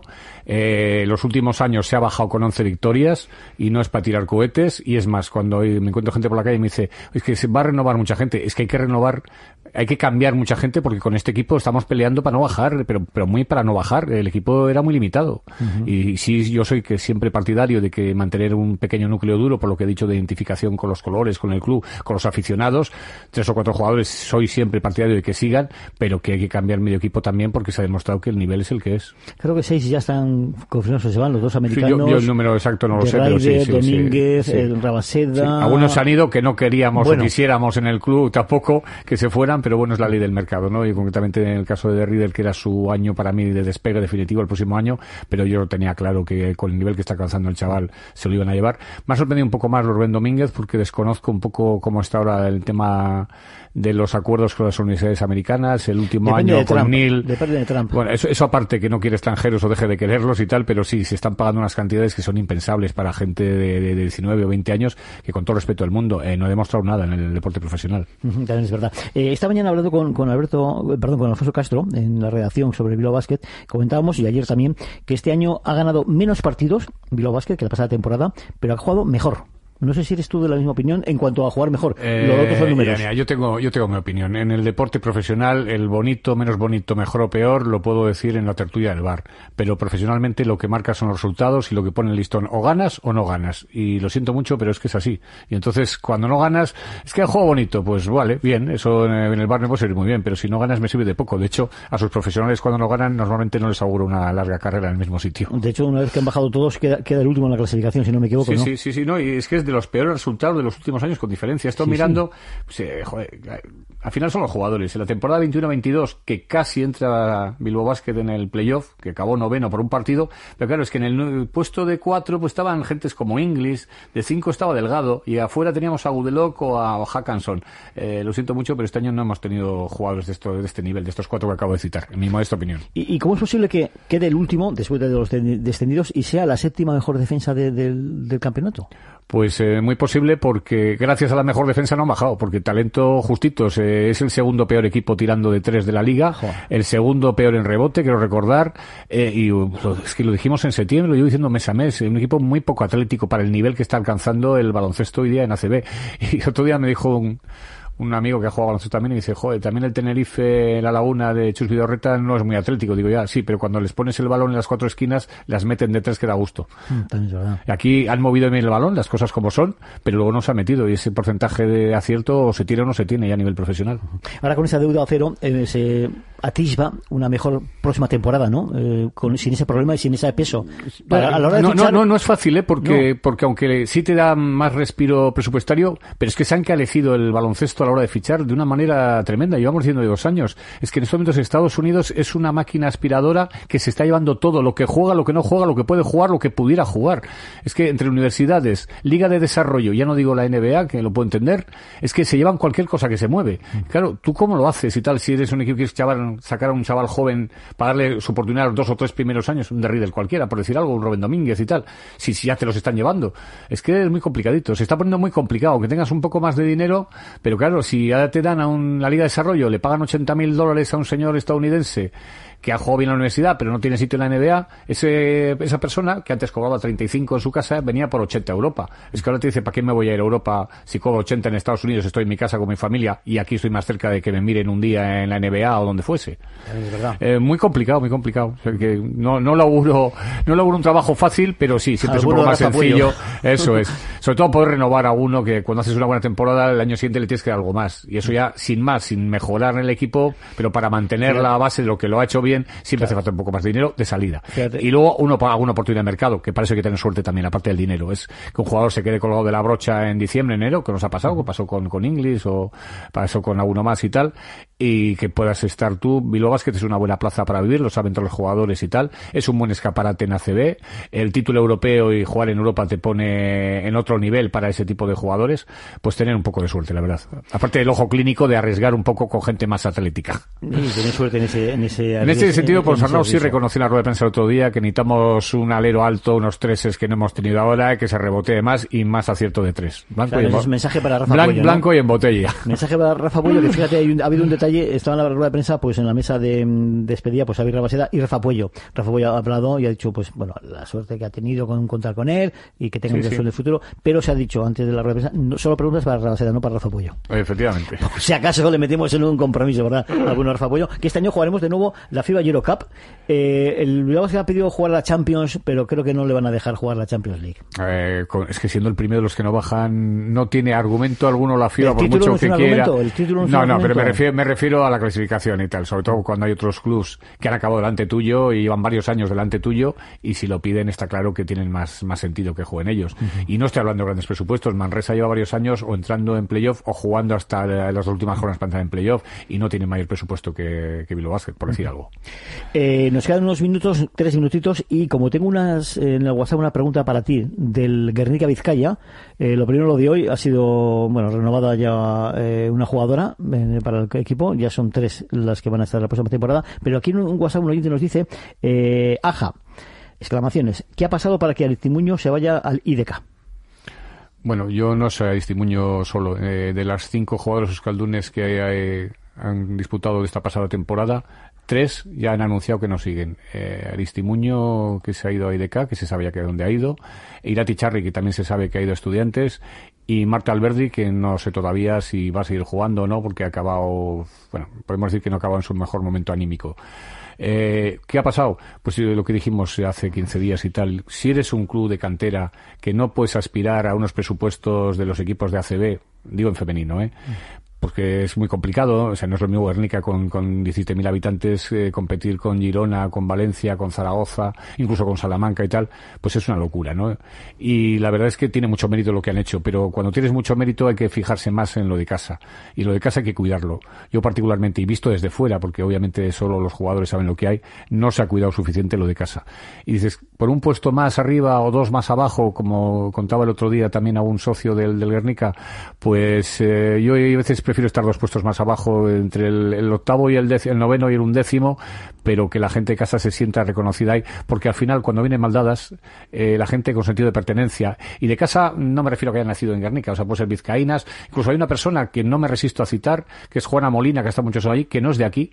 Los últimos años se ha bajado con 11 victorias y no es para tirar cohetes, y es más, cuando me encuentro gente por la calle y me dice, es que se va a renovar mucha gente, es que hay que renovar, hay que cambiar mucha gente, porque con este equipo estamos peleando para no bajar, pero muy para no bajar. El equipo era muy limitado. Y sí, yo soy que siempre partidario de que mantener un pequeño núcleo duro, por lo que he dicho, de identificación con los colores, con el club, con los aficionados, 3 o 4 jugadores, soy siempre partidario de que sigan, pero que hay que cambiar medio equipo también, porque se ha demostrado que el nivel es el que es. Creo que 6 ya están confirmados, se van los 2 americanos. Sí, yo el número exacto no lo sé, pero sí. Domínguez, Rabaseda. Sí. Algunos se han ido que no queríamos o quisiéramos en el club tampoco que se fueran, pero bueno, es la ley del mercado, ¿no? Y concretamente en el caso de Riedel, que era su año para mí de despegue definitivo el próximo año, pero yo tenía claro que con el nivel que está alcanzando el chaval se lo iban a llevar. Me ha sorprendido un poco más Rubén Domínguez, porque desconozco un poco cómo está ahora el tema de los acuerdos con las universidades americanas, el último año con Neil. Depende de Trump. Bueno, eso aparte, que no quiere extranjeros o deje de quererlos y tal, pero sí, se están pagando unas cantidades que son impensables para gente de 19 o 20 años, que con todo respeto del mundo, no ha demostrado nada en el deporte profesional. También es verdad. Esta mañana hablando con Alfonso Castro, en la redacción sobre Bilbao Basket, comentábamos, y ayer también, que este año ha ganado menos partidos Bilbao Basket que la pasada temporada, pero ha jugado mejor. No sé si eres tú de la misma opinión en cuanto a jugar mejor. Los otros son números. Mira, yo tengo mi opinión. En el deporte profesional, el bonito, menos bonito, mejor o peor, lo puedo decir en la tertulia del bar. Pero profesionalmente lo que marca son los resultados y lo que pone el listón. O ganas o no ganas. Y lo siento mucho, pero es que es así. Y entonces, cuando no ganas, es que el juego bonito, pues vale, bien. Eso en el bar me puede servir muy bien. Pero si no ganas, me sirve de poco. De hecho, a sus profesionales, cuando no ganan, normalmente no les auguro una larga carrera en el mismo sitio. De hecho, una vez que han bajado todos, queda el último en la clasificación, si no me equivoco, ¿no? Sí, no. Y es que es de los peores resultados de los últimos años con diferencia. Estoy mirando, joder, al final son los jugadores. En la temporada 21-22, que casi entra Bilbao Basket en el playoff, que acabó noveno por un partido, pero claro, es que en el puesto de 4 pues estaban gentes como Inglis, de 5 estaba Delgado, y afuera teníamos a Gudelok o a Hackanson. Lo siento mucho, pero este año no hemos tenido jugadores de este nivel, de estos 4 que acabo de citar, en mi modesta opinión. ¿Y cómo es posible que quede el último, después de los descendidos, y sea la 7ª mejor defensa del campeonato? Pues muy posible, porque gracias a la mejor defensa no han bajado, porque talento justitos. Es el segundo peor equipo tirando de 3 de la liga, el segundo peor en rebote, quiero recordar, y es que lo dijimos en septiembre, lo llevo diciendo mes a mes, un equipo muy poco atlético para el nivel que está alcanzando el baloncesto hoy día en ACB. Y otro día me dijo un amigo que ha jugado baloncesto también y dice, joder, también el Tenerife, la Laguna de Chus Vidorreta no es muy atlético. Digo, ya, sí, pero cuando les pones el balón en las 4 esquinas, las meten de 3 que da gusto. También es verdad. Aquí han movido bien el balón, las cosas como son, pero luego no se ha metido y ese porcentaje de acierto o se tiene o no se tiene ya a nivel profesional. Ahora con esa deuda a cero se atisba una mejor próxima temporada, ¿no? Sin ese problema y sin ese peso. A la hora de fichar... no es fácil, porque aunque sí te da más respiro presupuestario, pero es que se han encarecido el baloncesto a la hora de fichar de una manera tremenda. Llevamos diciendo de 2 años. Es que en estos momentos Estados Unidos es una máquina aspiradora que se está llevando todo, lo que juega, lo que no juega, lo que puede jugar, lo que pudiera jugar. Es que entre universidades, liga de desarrollo, ya no digo la NBA, que lo puedo entender, es que se llevan cualquier cosa que se mueve. Claro, ¿tú cómo lo haces y tal? Si eres un equipo que quieres sacar a un chaval joven para darle su oportunidad a los 2 o 3 primeros años, un Derrider cualquiera, por decir algo, un Rubén Domínguez y tal, si ya te los están llevando. Es que es muy complicadito, se está poniendo muy complicado, que tengas un poco más de dinero, pero claro, si ya te dan a la Liga de Desarrollo, le pagan $80,000 a un señor estadounidense que ha jugado bien en la universidad, pero no tiene sitio en la NBA, esa persona, que antes cobraba 35 en su casa, venía por 80 a Europa. Es que ahora te dice, ¿para qué me voy a ir a Europa si cobro 80 en Estados Unidos, estoy en mi casa con mi familia y aquí estoy más cerca de que me miren un día en la NBA o donde fuese? Es verdad. Muy complicado, muy complicado. O sea, que no lo auguro un trabajo fácil, pero sí, siempre es un poco más sencillo. Eso es. Sobre todo poder renovar a uno que cuando haces una buena temporada, el año siguiente le tienes que dar algo más. Y eso ya, sin mejorar en el equipo, pero para mantener la base de lo que lo ha hecho bien, siempre hace falta un poco más de dinero de salida. Fíjate. Y luego uno paga una oportunidad de mercado, que parece que tener suerte también, aparte del dinero. Es que un jugador se quede colgado de la brocha en diciembre, enero, que nos ha pasado, que pasó con Inglis o pasó con alguno más y tal, y que puedas estar tú. Bilbao Basket es una buena plaza para vivir, lo saben todos los jugadores y tal. Es un buen escaparate en ACB. El título europeo y jugar en Europa te pone en otro nivel para ese tipo de jugadores. Pues tener un poco de suerte, la verdad. Aparte del ojo clínico de arriesgar un poco con gente más atlética. Y tener suerte en ese sentido, pues Arnau sí reconocí en la rueda de prensa el otro día que necesitamos un alero alto, unos 3 que no hemos tenido ahora, que se rebotee más y más acierto de 3. Mensaje para Rafa Puello, blanco y en botella. Mensaje para Rafa Puello, que fíjate, ha habido un detalle, estaba en la rueda de prensa, pues en la mesa de despedida, pues Javier Rabaseda y Rafa Puello. Rafa Puello ha hablado y ha dicho, pues bueno, la suerte que ha tenido con contar con él y que tenga mucha suerte en el futuro, pero se ha dicho antes de la rueda de prensa, solo preguntas para Rabaseda, no para Rafa Puello. Efectivamente. Si acaso le metemos en un compromiso, ¿verdad? Alguno a Rafa Puello, que este año jugaremos de nuevo la FIBA Euro Cup. El Bilbao se ha pedido jugar la Champions, pero creo que no le van a dejar jugar la Champions League. Es que siendo el primero de los que no bajan, no tiene argumento alguno la FIBA, por mucho que quiera. Pero me refiero a la clasificación y tal, sobre todo cuando hay otros clubs que han acabado delante tuyo y llevan varios años delante tuyo, y si lo piden está claro que tienen más sentido que jueguen ellos. Y no estoy hablando de grandes presupuestos. Manresa lleva varios años o entrando en playoff o jugando hasta las últimas jornadas para entrar en playoff y no tiene mayor presupuesto que Bilbao Basket, por decir algo. Nos quedan unos minutos, 3 minutitos, y como tengo en el WhatsApp una pregunta para ti del Guernica Vizcaya, lo primero, lo de hoy ha sido, renovada ya una jugadora para el equipo, ya son 3 las que van a estar la próxima temporada, pero aquí en un WhatsApp un oyente nos dice, Aja, exclamaciones, ¿qué ha pasado para que Aristimuño se vaya al IDK? Bueno, yo no soy Aristimuño solo. De las 5 jugadores euskaldunes que han disputado esta pasada temporada, 3 ya han anunciado que no siguen. Aristimuño, que se ha ido a IDK, que se sabía que dónde ha ido. Irati Charri, que también se sabe que ha ido a Estudiantes. Y Marta Alberdi, que no sé todavía si va a seguir jugando o no, porque ha acabado, podemos decir que no ha acabado en su mejor momento anímico. ¿Qué ha pasado? Pues lo que dijimos hace 15 días y tal. Si eres un club de cantera que no puedes aspirar a unos presupuestos de los equipos de ACB, digo en femenino, porque es muy complicado, o sea, no es lo mismo Guernica con 17.000 habitantes, competir con Girona, con Valencia, con Zaragoza, incluso con Salamanca y tal, pues es una locura, ¿no? Y la verdad es que tiene mucho mérito lo que han hecho, pero cuando tienes mucho mérito hay que fijarse más en lo de casa, y lo de casa hay que cuidarlo. Yo particularmente, y visto desde fuera, porque obviamente solo los jugadores saben lo que hay, no se ha cuidado suficiente lo de casa. Y dices, por un puesto más arriba o 2 más abajo, como contaba el otro día también a un socio del Guernica, pues yo a veces prefiero estar 2 puestos más abajo, entre el octavo y el noveno y el 11º, pero que la gente de casa se sienta reconocida ahí, porque al final cuando vienen mal dadas, la gente con sentido de pertenencia, y de casa no me refiero a que haya nacido en Guernica, o sea, puede ser vizcaínas, incluso hay una persona que no me resisto a citar, que es Juana Molina, que está muchos años allí, que no es de aquí,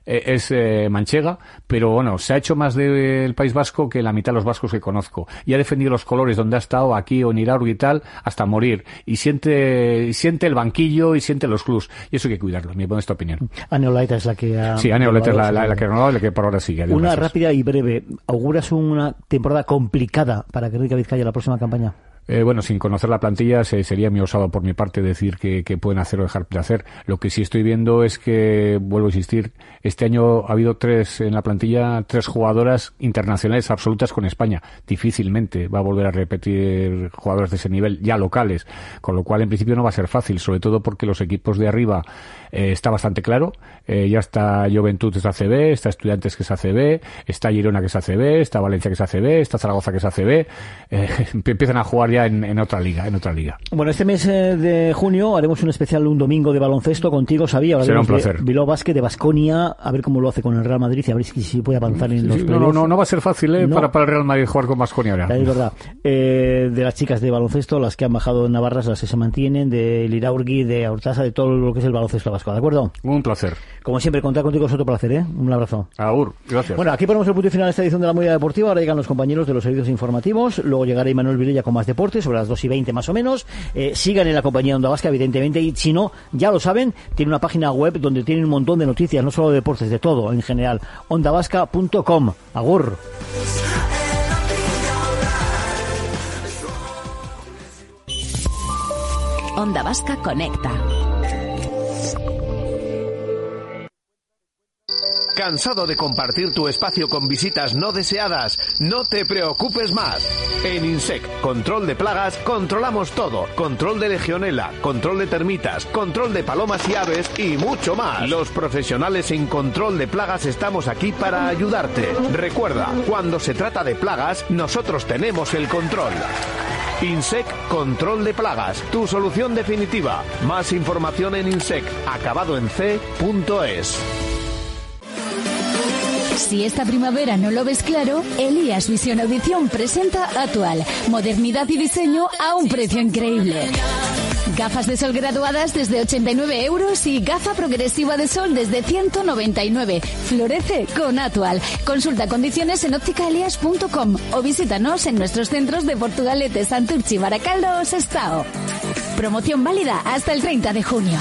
es manchega, pero bueno, se ha hecho más del País Vasco que la mitad de los vascos que conozco, y ha defendido los colores donde ha estado, aquí o en Iraurgi y tal, hasta morir, y siente el banquillo y siente los clubs, y eso hay que cuidarlo, mi modesta opinión. Ane Olaeta es la que ha... Sí, Ane Olaeta es la que ha renovado y la que por ahora sigue. Una rápida y breve, ¿auguras una temporada complicada para Guernica Vizcaya la próxima campaña? Bueno, sin conocer la plantilla sería muy osado por mi parte decir que pueden hacer o dejar de hacer. Lo que sí estoy viendo es que, vuelvo a insistir, este año ha habido en la plantilla 3 jugadoras internacionales absolutas con España. Difícilmente va a volver a repetir jugadores de ese nivel ya locales, con lo cual en principio no va a ser fácil, sobre todo porque los equipos de arriba está bastante claro. Ya está Juventud que es ACB, está Estudiantes que es ACB, está Girona que es ACB, está Valencia que es ACB, está Zaragoza que es ACB. Empiezan a jugar ya en otra liga. Bueno, este mes de junio haremos un especial un domingo de baloncesto contigo, Xavi. Será un placer. Bilbao Basket de Baskonia, a ver cómo lo hace con el Real Madrid y a ver si puede avanzar en los playoffs. No va a ser fácil para el Real Madrid jugar con Baskonia ahora. Es verdad. De las chicas de baloncesto, las que han bajado en Navarras, las que se mantienen, de Iraurgi, de Hortasa, de todo lo que es el baloncesto vasco, ¿de acuerdo? Un placer. Como siempre, contar contigo es otro placer, ¿eh? Un abrazo. Agur, gracias. Bueno, aquí ponemos el punto final de esta edición de La Movida Deportiva. Ahora llegan los compañeros de los servicios informativos. Luego llegará Imanol Vilella con más deportes, sobre las 2:20 más o menos. Sigan en la compañía de Onda Vasca, evidentemente, y si no, ya lo saben, tiene una página web donde tienen un montón de noticias, no solo de deportes, de todo en general. ondavasca.com. Agur. Onda Vasca conecta. ¿Cansado de compartir tu espacio con visitas no deseadas? No te preocupes más. En INSEC, control de plagas, controlamos todo. Control de legionela, control de termitas, control de palomas y aves y mucho más. Los profesionales en control de plagas estamos aquí para ayudarte. Recuerda, cuando se trata de plagas, nosotros tenemos el control. INSEC Control de Plagas, tu solución definitiva. Más información en INSEC, acabado en c.es. Si esta primavera no lo ves claro, Elías Visión Audición presenta Actual. Modernidad y diseño a un precio increíble. Gafas de sol graduadas desde 89 euros y gafa progresiva de sol desde 199. Florece con Actual. Consulta condiciones en ópticaelias.com o visítanos en nuestros centros de Portugalete, Santurchi, Baracaldo o Sestao. Promoción válida hasta el 30 de junio.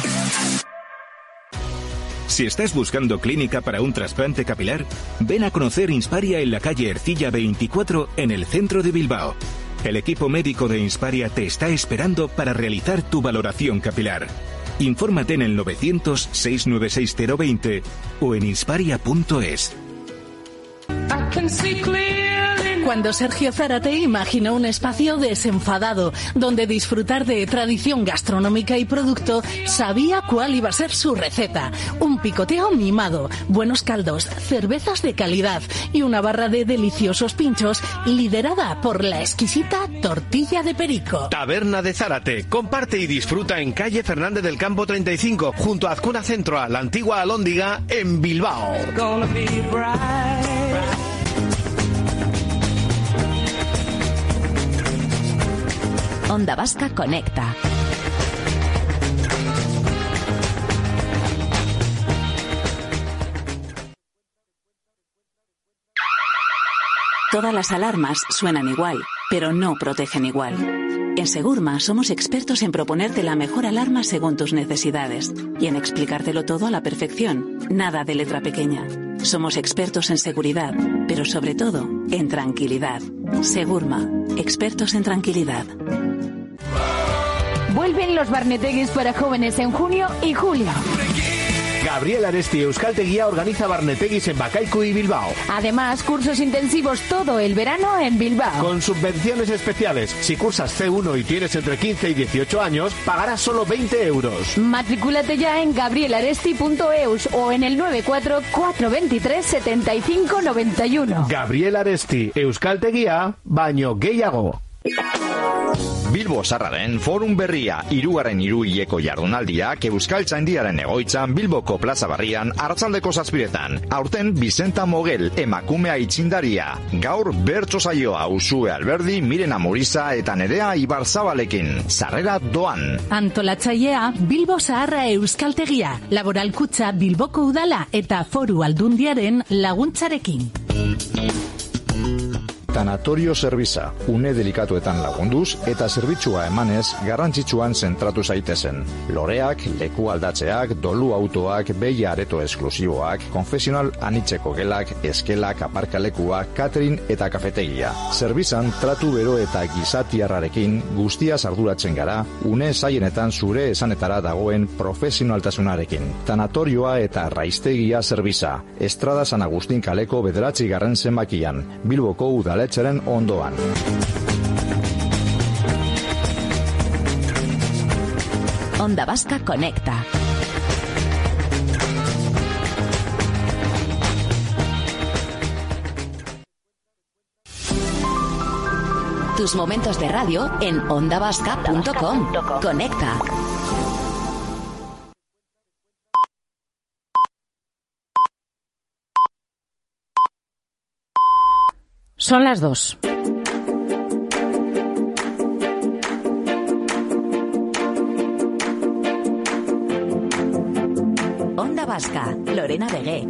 Si estás buscando clínica para un trasplante capilar, ven a conocer Insparia en la calle Ercilla 24 en el centro de Bilbao. El equipo médico de Insparia te está esperando para realizar tu valoración capilar. Infórmate en el 900-696-020 o en insparia.es. Cuando Sergio Zárate imaginó un espacio desenfadado donde disfrutar de tradición gastronómica y producto, sabía cuál iba a ser su receta. Un picoteo mimado, buenos caldos, cervezas de calidad y una barra de deliciosos pinchos liderada por la exquisita tortilla de perico. Taberna de Zárate. Comparte y disfruta en calle Fernández del Campo 35, junto a Azcuna Centro, a la antigua Alhóndiga, en Bilbao. Onda Vasca conecta. Todas las alarmas suenan igual, pero no protegen igual. En Segurma somos expertos en proponerte la mejor alarma según tus necesidades y en explicártelo todo a la perfección, nada de letra pequeña. Somos expertos en seguridad, pero sobre todo en tranquilidad. Segurma, expertos en tranquilidad. Vuelven los Barneteguis para jóvenes en junio y julio. Gabriel Aresti Euskaltegia organiza Barneteguis en Bacaicu y Bilbao. Además, cursos intensivos todo el verano en Bilbao. Con subvenciones especiales. Si cursas C1 y tienes entre 15 y 18 años, pagarás solo 20 euros. Matrículate ya en gabrielaresti.eus o en el 94 423 75 91. Gabriel Aresti Euskaltegia, baño gehiago. Bilbo Zarraren forum berria 3. hiruhileko jardunaldiak Euskaltzaindiaren egoitzan Bilboko plaza barrian arratsaldeko 7:00. Aurten Vicenta Mogel emakumea itzindaria. Gaur bertso saioa Usue Alberdi, Mirena Muriza eta Nerea Ibarzabalekin. Sarrera doan. Antolatzailea Bilbo Zaharra Euskaltegia, Laboralkutxa Bilboko Udala eta Foru Aldundiaren laguntzarekin. Tanatorio Zerbitza, une delikatuetan lagunduz eta zerbitzua emanez garrantzitsuan zentratu zaitezen. Loreak, leku aldatzeak, dolu autoak, beia areto esklusiboak, konfesional anitzeko gelak, eskelak, aparkalekuak, catering eta kafetegia. Zerbitzan tratu bero eta gizatiarrarekin guztia arduratzen gara, une zaienetan zure esanetara dagoen profesionaltasunarekin. Tanatorioa eta raiztegia Zerbitza, Estrada San Agustin kaleko 9. zenbakian, Bilboko Udale etxeren ondoan. Onda Vasca Conecta. Tus momentos de radio en ondavasca.com. Conecta. Son las 2. Onda Vasca, Lorena Vegué.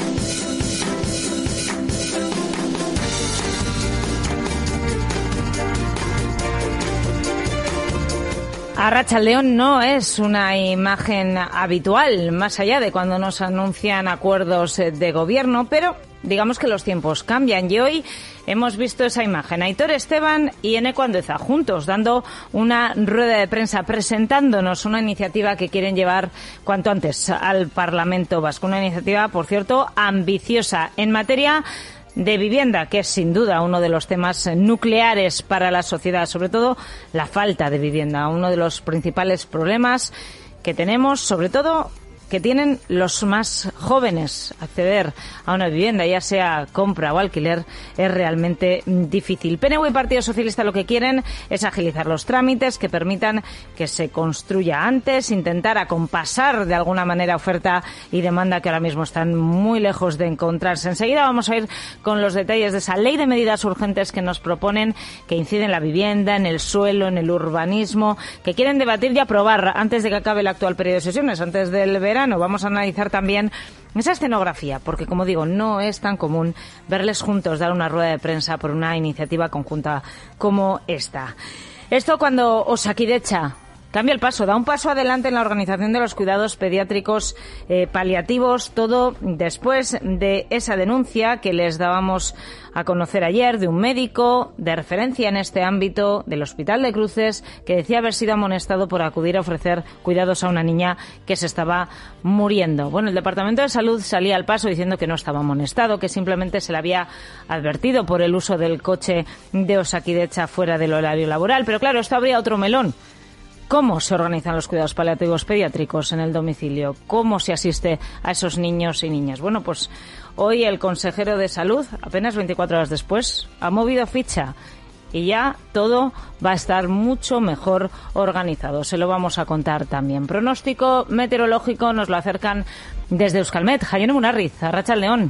Arratsaldeon no es una imagen habitual, más allá de cuando nos anuncian acuerdos de gobierno, pero digamos que los tiempos cambian y hoy hemos visto esa imagen. Aitor Esteban y Eneko Andueza juntos dando una rueda de prensa presentándonos una iniciativa que quieren llevar cuanto antes al Parlamento Vasco. Una iniciativa, por cierto, ambiciosa en materia de vivienda, que es sin duda uno de los temas nucleares para la sociedad, sobre todo la falta de vivienda, uno de los principales problemas que tenemos, sobre todo que tienen los más jóvenes. Acceder a una vivienda, ya sea compra o alquiler, es realmente difícil. PNV y Partido Socialista lo que quieren es agilizar los trámites que permitan que se construya antes, intentar acompasar de alguna manera oferta y demanda, que ahora mismo están muy lejos de encontrarse. Enseguida vamos a ir con los detalles de esa ley de medidas urgentes que nos proponen, que inciden en la vivienda, en el suelo, en el urbanismo, que quieren debatir y aprobar antes de que acabe el actual periodo de sesiones, antes del verano. Vamos a analizar también esa escenografía, porque, como digo, no es tan común verles juntos dar una rueda de prensa por una iniciativa conjunta como esta. Esto cuando Osakidetza cambia el paso, da un paso adelante en la organización de los cuidados pediátricos paliativos, todo después de esa denuncia que les dábamos a conocer ayer de un médico de referencia en este ámbito del Hospital de Cruces, que decía haber sido amonestado por acudir a ofrecer cuidados a una niña que se estaba muriendo. Bueno, el Departamento de Salud salía al paso diciendo que no estaba amonestado, que simplemente se le había advertido por el uso del coche de Osakidetza fuera del horario laboral. Pero claro, esto habría otro melón. ¿Cómo se organizan los cuidados paliativos pediátricos en el domicilio? ¿Cómo se asiste a esos niños y niñas? Bueno, pues hoy el consejero de Salud, apenas 24 horas después, ha movido ficha y ya todo va a estar mucho mejor organizado. Se lo vamos a contar también. Pronóstico meteorológico nos lo acercan desde Euskalmet. Jaione Munarriz, Arratsaldeon.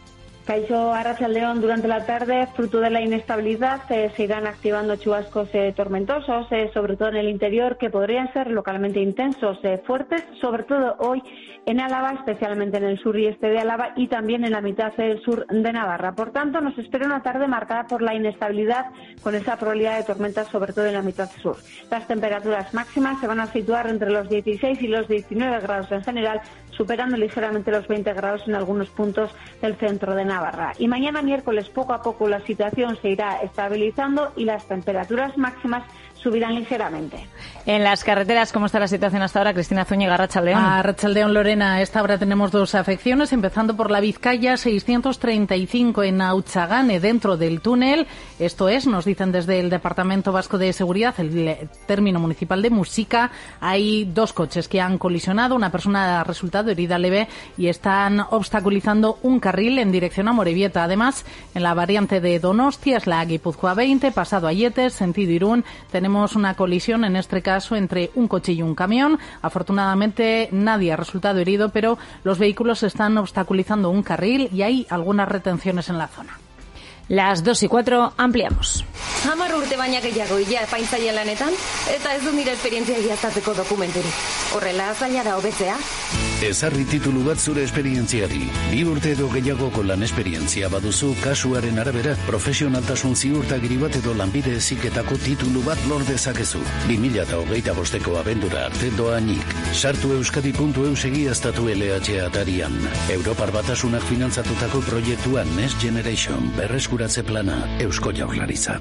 Caixo, Arratsaldeon, durante la tarde, fruto de la inestabilidad, se irán activando chubascos tormentosos, sobre todo en el interior, que podrían ser localmente intensos, fuertes, sobre todo hoy en Álava, especialmente en el sur y este de Álava y también en la mitad del sur de Navarra. Por tanto, nos espera una tarde marcada por la inestabilidad, con esa probabilidad de tormentas, sobre todo en la mitad sur. Las temperaturas máximas se van a situar entre los 16 y los 19 grados en general, superando ligeramente los 20 grados en algunos puntos del centro de Navarra. Y mañana miércoles, poco a poco, la situación se irá estabilizando y las temperaturas máximas subirán ligeramente. En las carreteras, ¿cómo está la situación hasta ahora? Cristina Zúñiga, Arratsaldeon. Arratsaldeon, Lorena. A esta hora tenemos dos afecciones, empezando por la Vizcaya 635 en Autzagane, dentro del túnel. Esto es, nos dicen desde el Departamento Vasco de Seguridad, el término municipal de Muxica, hay dos coches que han colisionado, una persona ha resultado herida leve y están obstaculizando un carril en dirección a Morevieta. Además, en la variante de Donostia, es la Guipúzcoa 20, pasado a Yetes, sentido Irún, tenemos tenemos una colisión, en este caso, entre un coche y un camión. Afortunadamente nadie ha resultado herido, pero los vehículos están obstaculizando un carril y hay algunas retenciones en la zona. Las 2:04 ampliamos. 10 urte baina gehiago ia epaintzaile lanetan, eta ez du nire esperientzia egiaztatzeko dokumenturik. Horrela zaila da hobetzea. Ezarri titulu bat zure esperientziari. 2 urte edo gehiagoko lan esperientzia baduzu, kasuaren arabera, profesionaltasun ziurtagiri bat edo lanbide heziketako titulu bat lor dezakezu. 2025ko abendura arte doainik. Sartu euskadi.eus egiaztatu LH atarian. Europar Batasunak finantzatutako proiektuan Next Generation berreskuratze plana Eusko Jaurlaritza.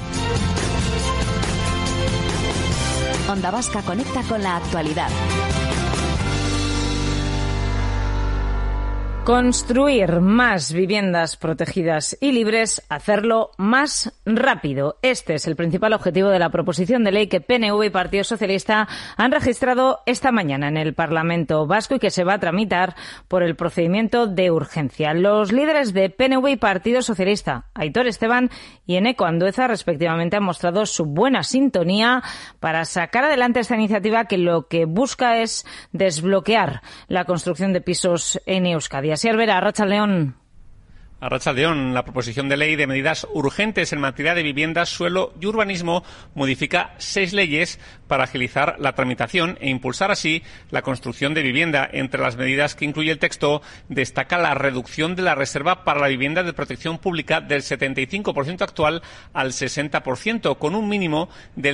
Onda Vasca conecta con la actualidad. Construir más viviendas protegidas y libres, hacerlo más rápido. Este es el principal objetivo de la proposición de ley que PNV y Partido Socialista han registrado esta mañana en el Parlamento Vasco y que se va a tramitar por el procedimiento de urgencia. Los líderes de PNV y Partido Socialista, Aitor Esteban y Eneko Andueza, respectivamente, han mostrado su buena sintonía para sacar adelante esta iniciativa que lo que busca es desbloquear la construcción de pisos en Euskadi. Asier Vera, Arratsaldeon. Arratsaldeon, la proposición de ley de medidas urgentes en materia de viviendas, suelo y urbanismo modifica 6 leyes para agilizar la tramitación e impulsar así la construcción de vivienda. Entre las medidas que incluye el texto destaca la reducción de la reserva para la vivienda de protección pública del 75% actual al 60%, con un mínimo del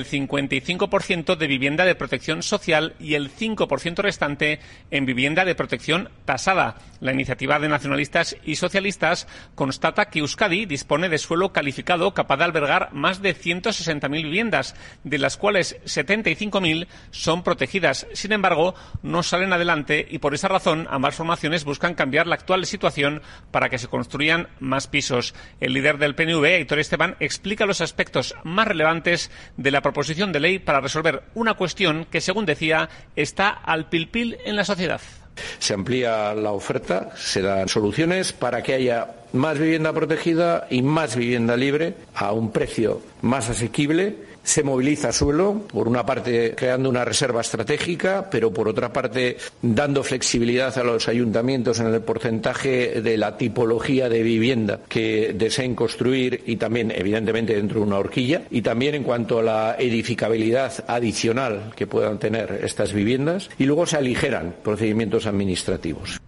55% de vivienda de protección social y el 5% restante en vivienda de protección tasada. La iniciativa de nacionalistas y socialistas constata que Euskadi dispone de suelo calificado capaz de albergar más de 160.000 viviendas, de las cuales 75.000 son protegidas. Sin embargo, no salen adelante y por esa razón ambas formaciones buscan cambiar la actual situación para que se construyan más pisos. El líder del PNV, Aitor Esteban, explica los aspectos más relevantes de la proposición de ley para resolver una cuestión que, según decía, está al pil-pil en la sociedad. Se amplía la oferta, se dan soluciones para que haya más vivienda protegida y más vivienda libre a un precio más asequible. Se moviliza suelo, por una parte creando una reserva estratégica, pero por otra parte dando flexibilidad a los ayuntamientos en el porcentaje de la tipología de vivienda que deseen construir y también, evidentemente, dentro de una horquilla. Y también en cuanto a la edificabilidad adicional que puedan tener estas viviendas. Y luego se aligeran procedimientos administrativos.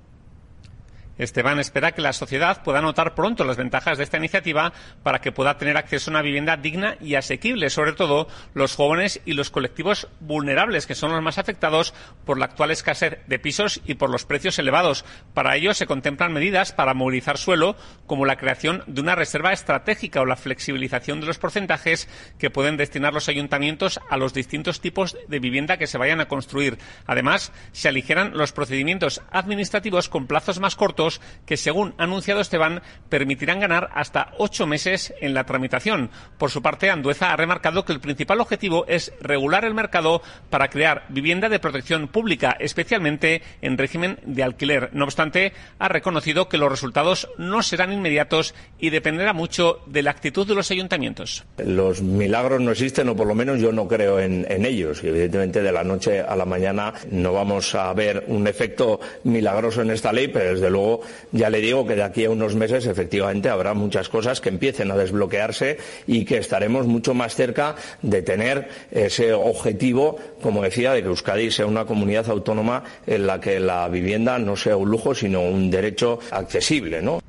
Esteban espera que la sociedad pueda notar pronto las ventajas de esta iniciativa para que pueda tener acceso a una vivienda digna y asequible, sobre todo los jóvenes y los colectivos vulnerables, que son los más afectados por la actual escasez de pisos y por los precios elevados. Para ello se contemplan medidas para movilizar suelo, como la creación de una reserva estratégica o la flexibilización de los porcentajes que pueden destinar los ayuntamientos a los distintos tipos de vivienda que se vayan a construir. Además, se aligeran los procedimientos administrativos con plazos más cortos que, según ha anunciado Esteban, permitirán ganar hasta 8 meses en la tramitación. Por su parte, Andueza ha remarcado que el principal objetivo es regular el mercado para crear vivienda de protección pública, especialmente en régimen de alquiler. No obstante, ha reconocido que los resultados no serán inmediatos y dependerá mucho de la actitud de los ayuntamientos. Los milagros no existen, o por lo menos yo no creo en ellos. Y evidentemente de la noche a la mañana no vamos a ver un efecto milagroso en esta ley, pero desde luego ya le digo que de aquí a unos meses efectivamente habrá muchas cosas que empiecen a desbloquearse y que estaremos mucho más cerca de tener ese objetivo, como decía, de que Euskadi sea una comunidad autónoma en la que la vivienda no sea un lujo sino un derecho accesible, ¿no?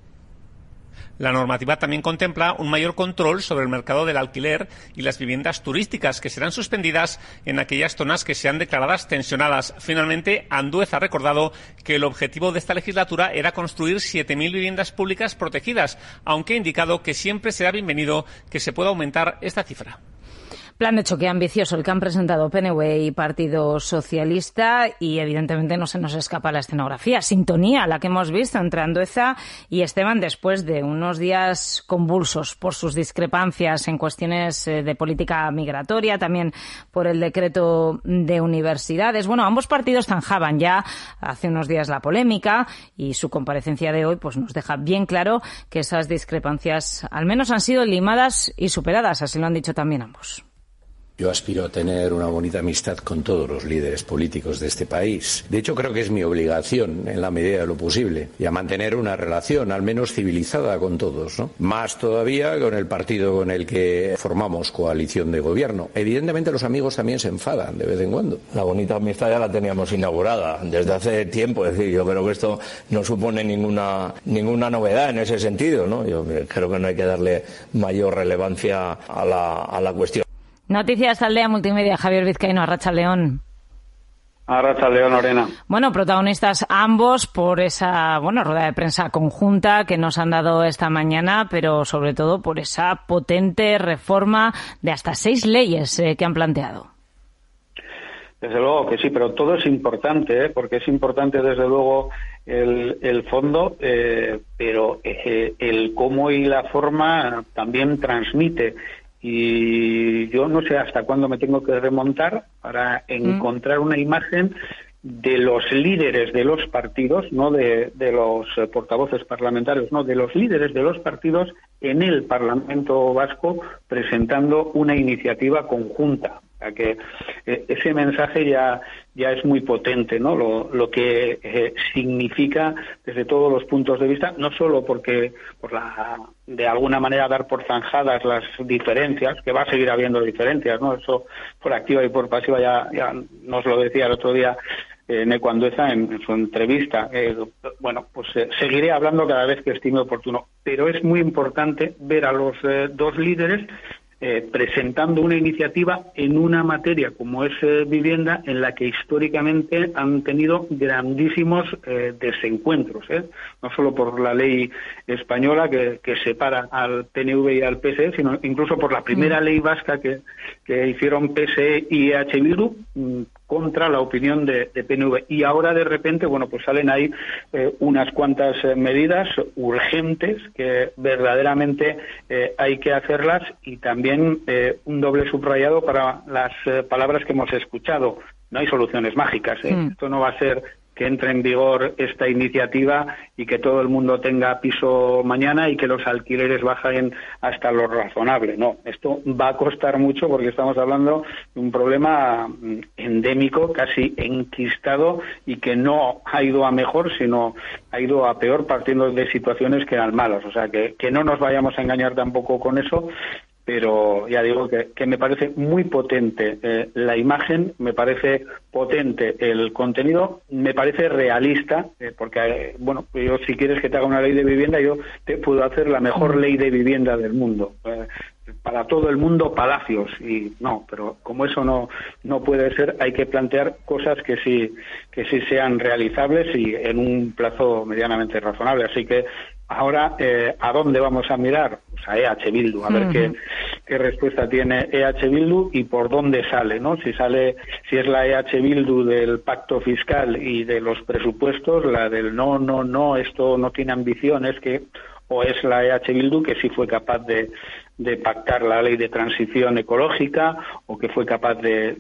La normativa también contempla un mayor control sobre el mercado del alquiler y las viviendas turísticas, que serán suspendidas en aquellas zonas que sean declaradas tensionadas. Finalmente, Andueza ha recordado que el objetivo de esta legislatura era construir 7.000 viviendas públicas protegidas, aunque ha indicado que siempre será bienvenido que se pueda aumentar esta cifra. Plan de choque ambicioso el que han presentado PNV y Partido Socialista y evidentemente no se nos escapa la escenografía. Sintonía la que hemos visto entre Andueza y Esteban después de unos días convulsos por sus discrepancias en cuestiones de política migratoria, también por el decreto de universidades. Bueno, ambos partidos zanjaban ya hace unos días la polémica y su comparecencia de hoy pues nos deja bien claro que esas discrepancias al menos han sido limadas y superadas, así lo han dicho también ambos. Yo aspiro a tener una bonita amistad con todos los líderes políticos de este país. De hecho, creo que es mi obligación, en la medida de lo posible, y a mantener una relación, al menos civilizada, con todos, ¿no? Más todavía con el partido con el que formamos coalición de gobierno. Evidentemente, los amigos también se enfadan de vez en cuando. La bonita amistad ya la teníamos inaugurada desde hace tiempo. Es decir, yo creo que esto no supone ninguna novedad en ese sentido, ¿no? Yo creo que no hay que darle mayor relevancia a la cuestión. Noticias Aldea Multimedia, Javier Vizcaíno, Arratsaldeon. Arratsaldeon, Lorena. Bueno, protagonistas ambos por esa rueda de prensa conjunta que nos han dado esta mañana, pero sobre todo por esa potente reforma de hasta 6 leyes que han planteado. Desde luego que sí, pero todo es importante, porque es importante desde luego el fondo, pero el cómo y la forma también transmite. Y yo no sé hasta cuándo me tengo que remontar para encontrar una imagen de los líderes de los partidos, no de los portavoces parlamentarios, no, de los líderes de los partidos en el Parlamento Vasco presentando una iniciativa conjunta. O sea que ese mensaje ya es muy potente, ¿no? Lo que significa desde todos los puntos de vista, no solo porque de alguna manera dar por zanjadas las diferencias, que va a seguir habiendo diferencias, ¿no? Eso por activa y por pasiva ya nos lo decía el otro día Eneco Andueza en su entrevista. Seguiré hablando cada vez que estime oportuno, pero es muy importante ver a los dos líderes presentando una iniciativa en una materia como es vivienda, en la que históricamente han tenido grandísimos desencuentros, no solo por la ley española que separa al PNV y al PSE, sino incluso por la primera ley vasca que hicieron PSE y EH Bildu contra la opinión de PNV. Y ahora de repente, pues salen ahí unas cuantas medidas urgentes que verdaderamente hay que hacerlas, y también un doble subrayado para las palabras que hemos escuchado. No hay soluciones mágicas. Esto no va a ser que entre en vigor esta iniciativa y que todo el mundo tenga piso mañana y que los alquileres bajen hasta lo razonable. No, esto va a costar mucho, porque estamos hablando de un problema endémico, casi enquistado, y que no ha ido a mejor, sino ha ido a peor, partiendo de situaciones que eran malas. O sea, que no nos vayamos a engañar tampoco con eso. Pero ya digo que me parece muy potente la imagen, me parece potente el contenido, me parece realista, porque, yo, si quieres que te haga una ley de vivienda, yo te puedo hacer la mejor ley de vivienda del mundo. Para todo el mundo, palacios, y no, pero como eso no puede ser, hay que plantear cosas que sí sean realizables y en un plazo medianamente razonable. Así que ahora, ¿a dónde vamos a mirar? Pues a EH Bildu, a ver qué respuesta tiene EH Bildu y por dónde sale, ¿no? Si es la EH Bildu del pacto fiscal y de los presupuestos, la del no, esto no tiene ambiciones, o es la EH Bildu que sí fue capaz de pactar la ley de transición ecológica, o que fue capaz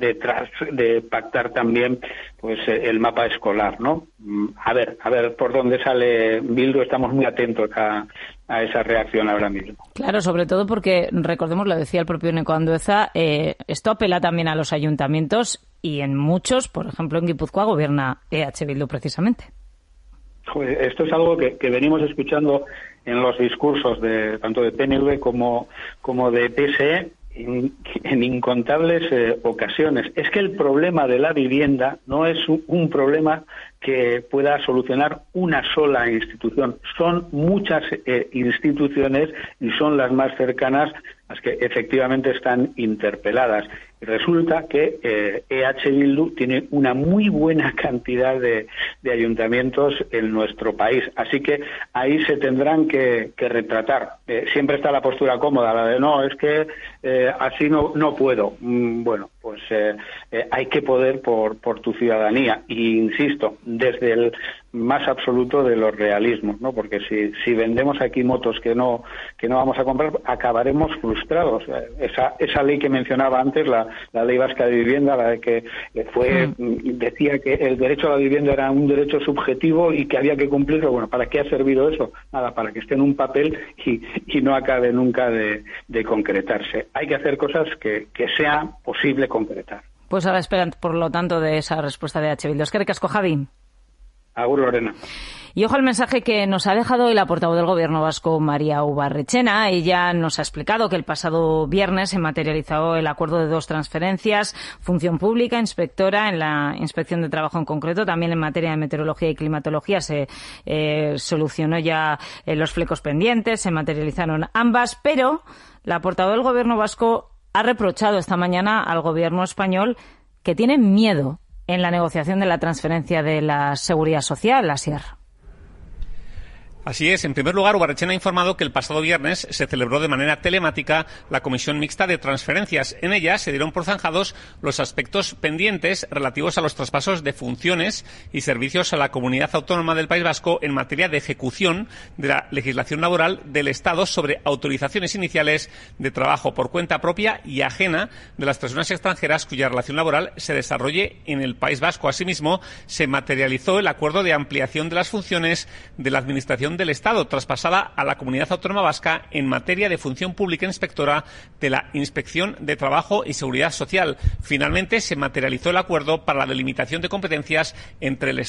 de pactar también el mapa escolar, ¿no? A ver por dónde sale Bildu. Estamos muy atentos a esa reacción ahora mismo. Claro, sobre todo porque, recordemos, lo decía el propio Eneco Andueza, esto apela también a los ayuntamientos, y en muchos, por ejemplo en Guipúzcoa, gobierna EH Bildu precisamente. Esto es algo que venimos escuchando en los discursos tanto de PNV como de PSE en incontables ocasiones. Es que el problema de la vivienda no es un problema que pueda solucionar una sola institución. Son muchas instituciones, y son las más cercanas las que efectivamente están interpeladas. Y resulta que EH Bildu tiene una muy buena cantidad de ayuntamientos en nuestro país. Así que ahí se tendrán que retratar. Siempre está la postura cómoda, la de no, es que así no puedo. Hay que poder por tu ciudadanía. Y insisto, desde el más absoluto de los realismos, ¿no? Porque si vendemos aquí motos que no vamos a comprar, acabaremos frustrados. Esa ley que mencionaba antes, la la Ley Vasca de Vivienda, la que decía que el derecho a la vivienda era un derecho subjetivo y que había que cumplirlo. Bueno, ¿para qué ha servido eso? Nada, para que esté en un papel y no acabe nunca de concretarse. Hay que hacer cosas que sea posible concretar. Pues ahora esperan, por lo tanto, de esa respuesta de H. Bildu. Eskerrik asko, Javi. Agur, Lorena. Y ojo al mensaje que nos ha dejado hoy la portavoz del Gobierno vasco, María Ubarretxena. Ella nos ha explicado que el pasado viernes se materializó el acuerdo de 2 transferencias, función pública, inspectora, en la inspección de trabajo en concreto, también en materia de meteorología y climatología se solucionó ya los flecos pendientes, se materializaron ambas, pero la portavoz del Gobierno vasco ha reprochado esta mañana al Gobierno español que tiene miedo en la negociación de la transferencia de la Seguridad Social, Asier. Así es. En primer lugar, Ubarretxena ha informado que el pasado viernes se celebró de manera telemática la Comisión Mixta de Transferencias. En ella se dieron por zanjados los aspectos pendientes relativos a los traspasos de funciones y servicios a la Comunidad Autónoma del País Vasco en materia de ejecución de la legislación laboral del Estado sobre autorizaciones iniciales de trabajo por cuenta propia y ajena de las personas extranjeras cuya relación laboral se desarrolle en el País Vasco. Asimismo, se materializó el acuerdo de ampliación de las funciones de la Administración del Estado, traspasada a la Comunidad Autónoma Vasca en materia de función pública inspectora de la Inspección de Trabajo y Seguridad Social. Finalmente, se materializó el acuerdo para la delimitación de competencias entre el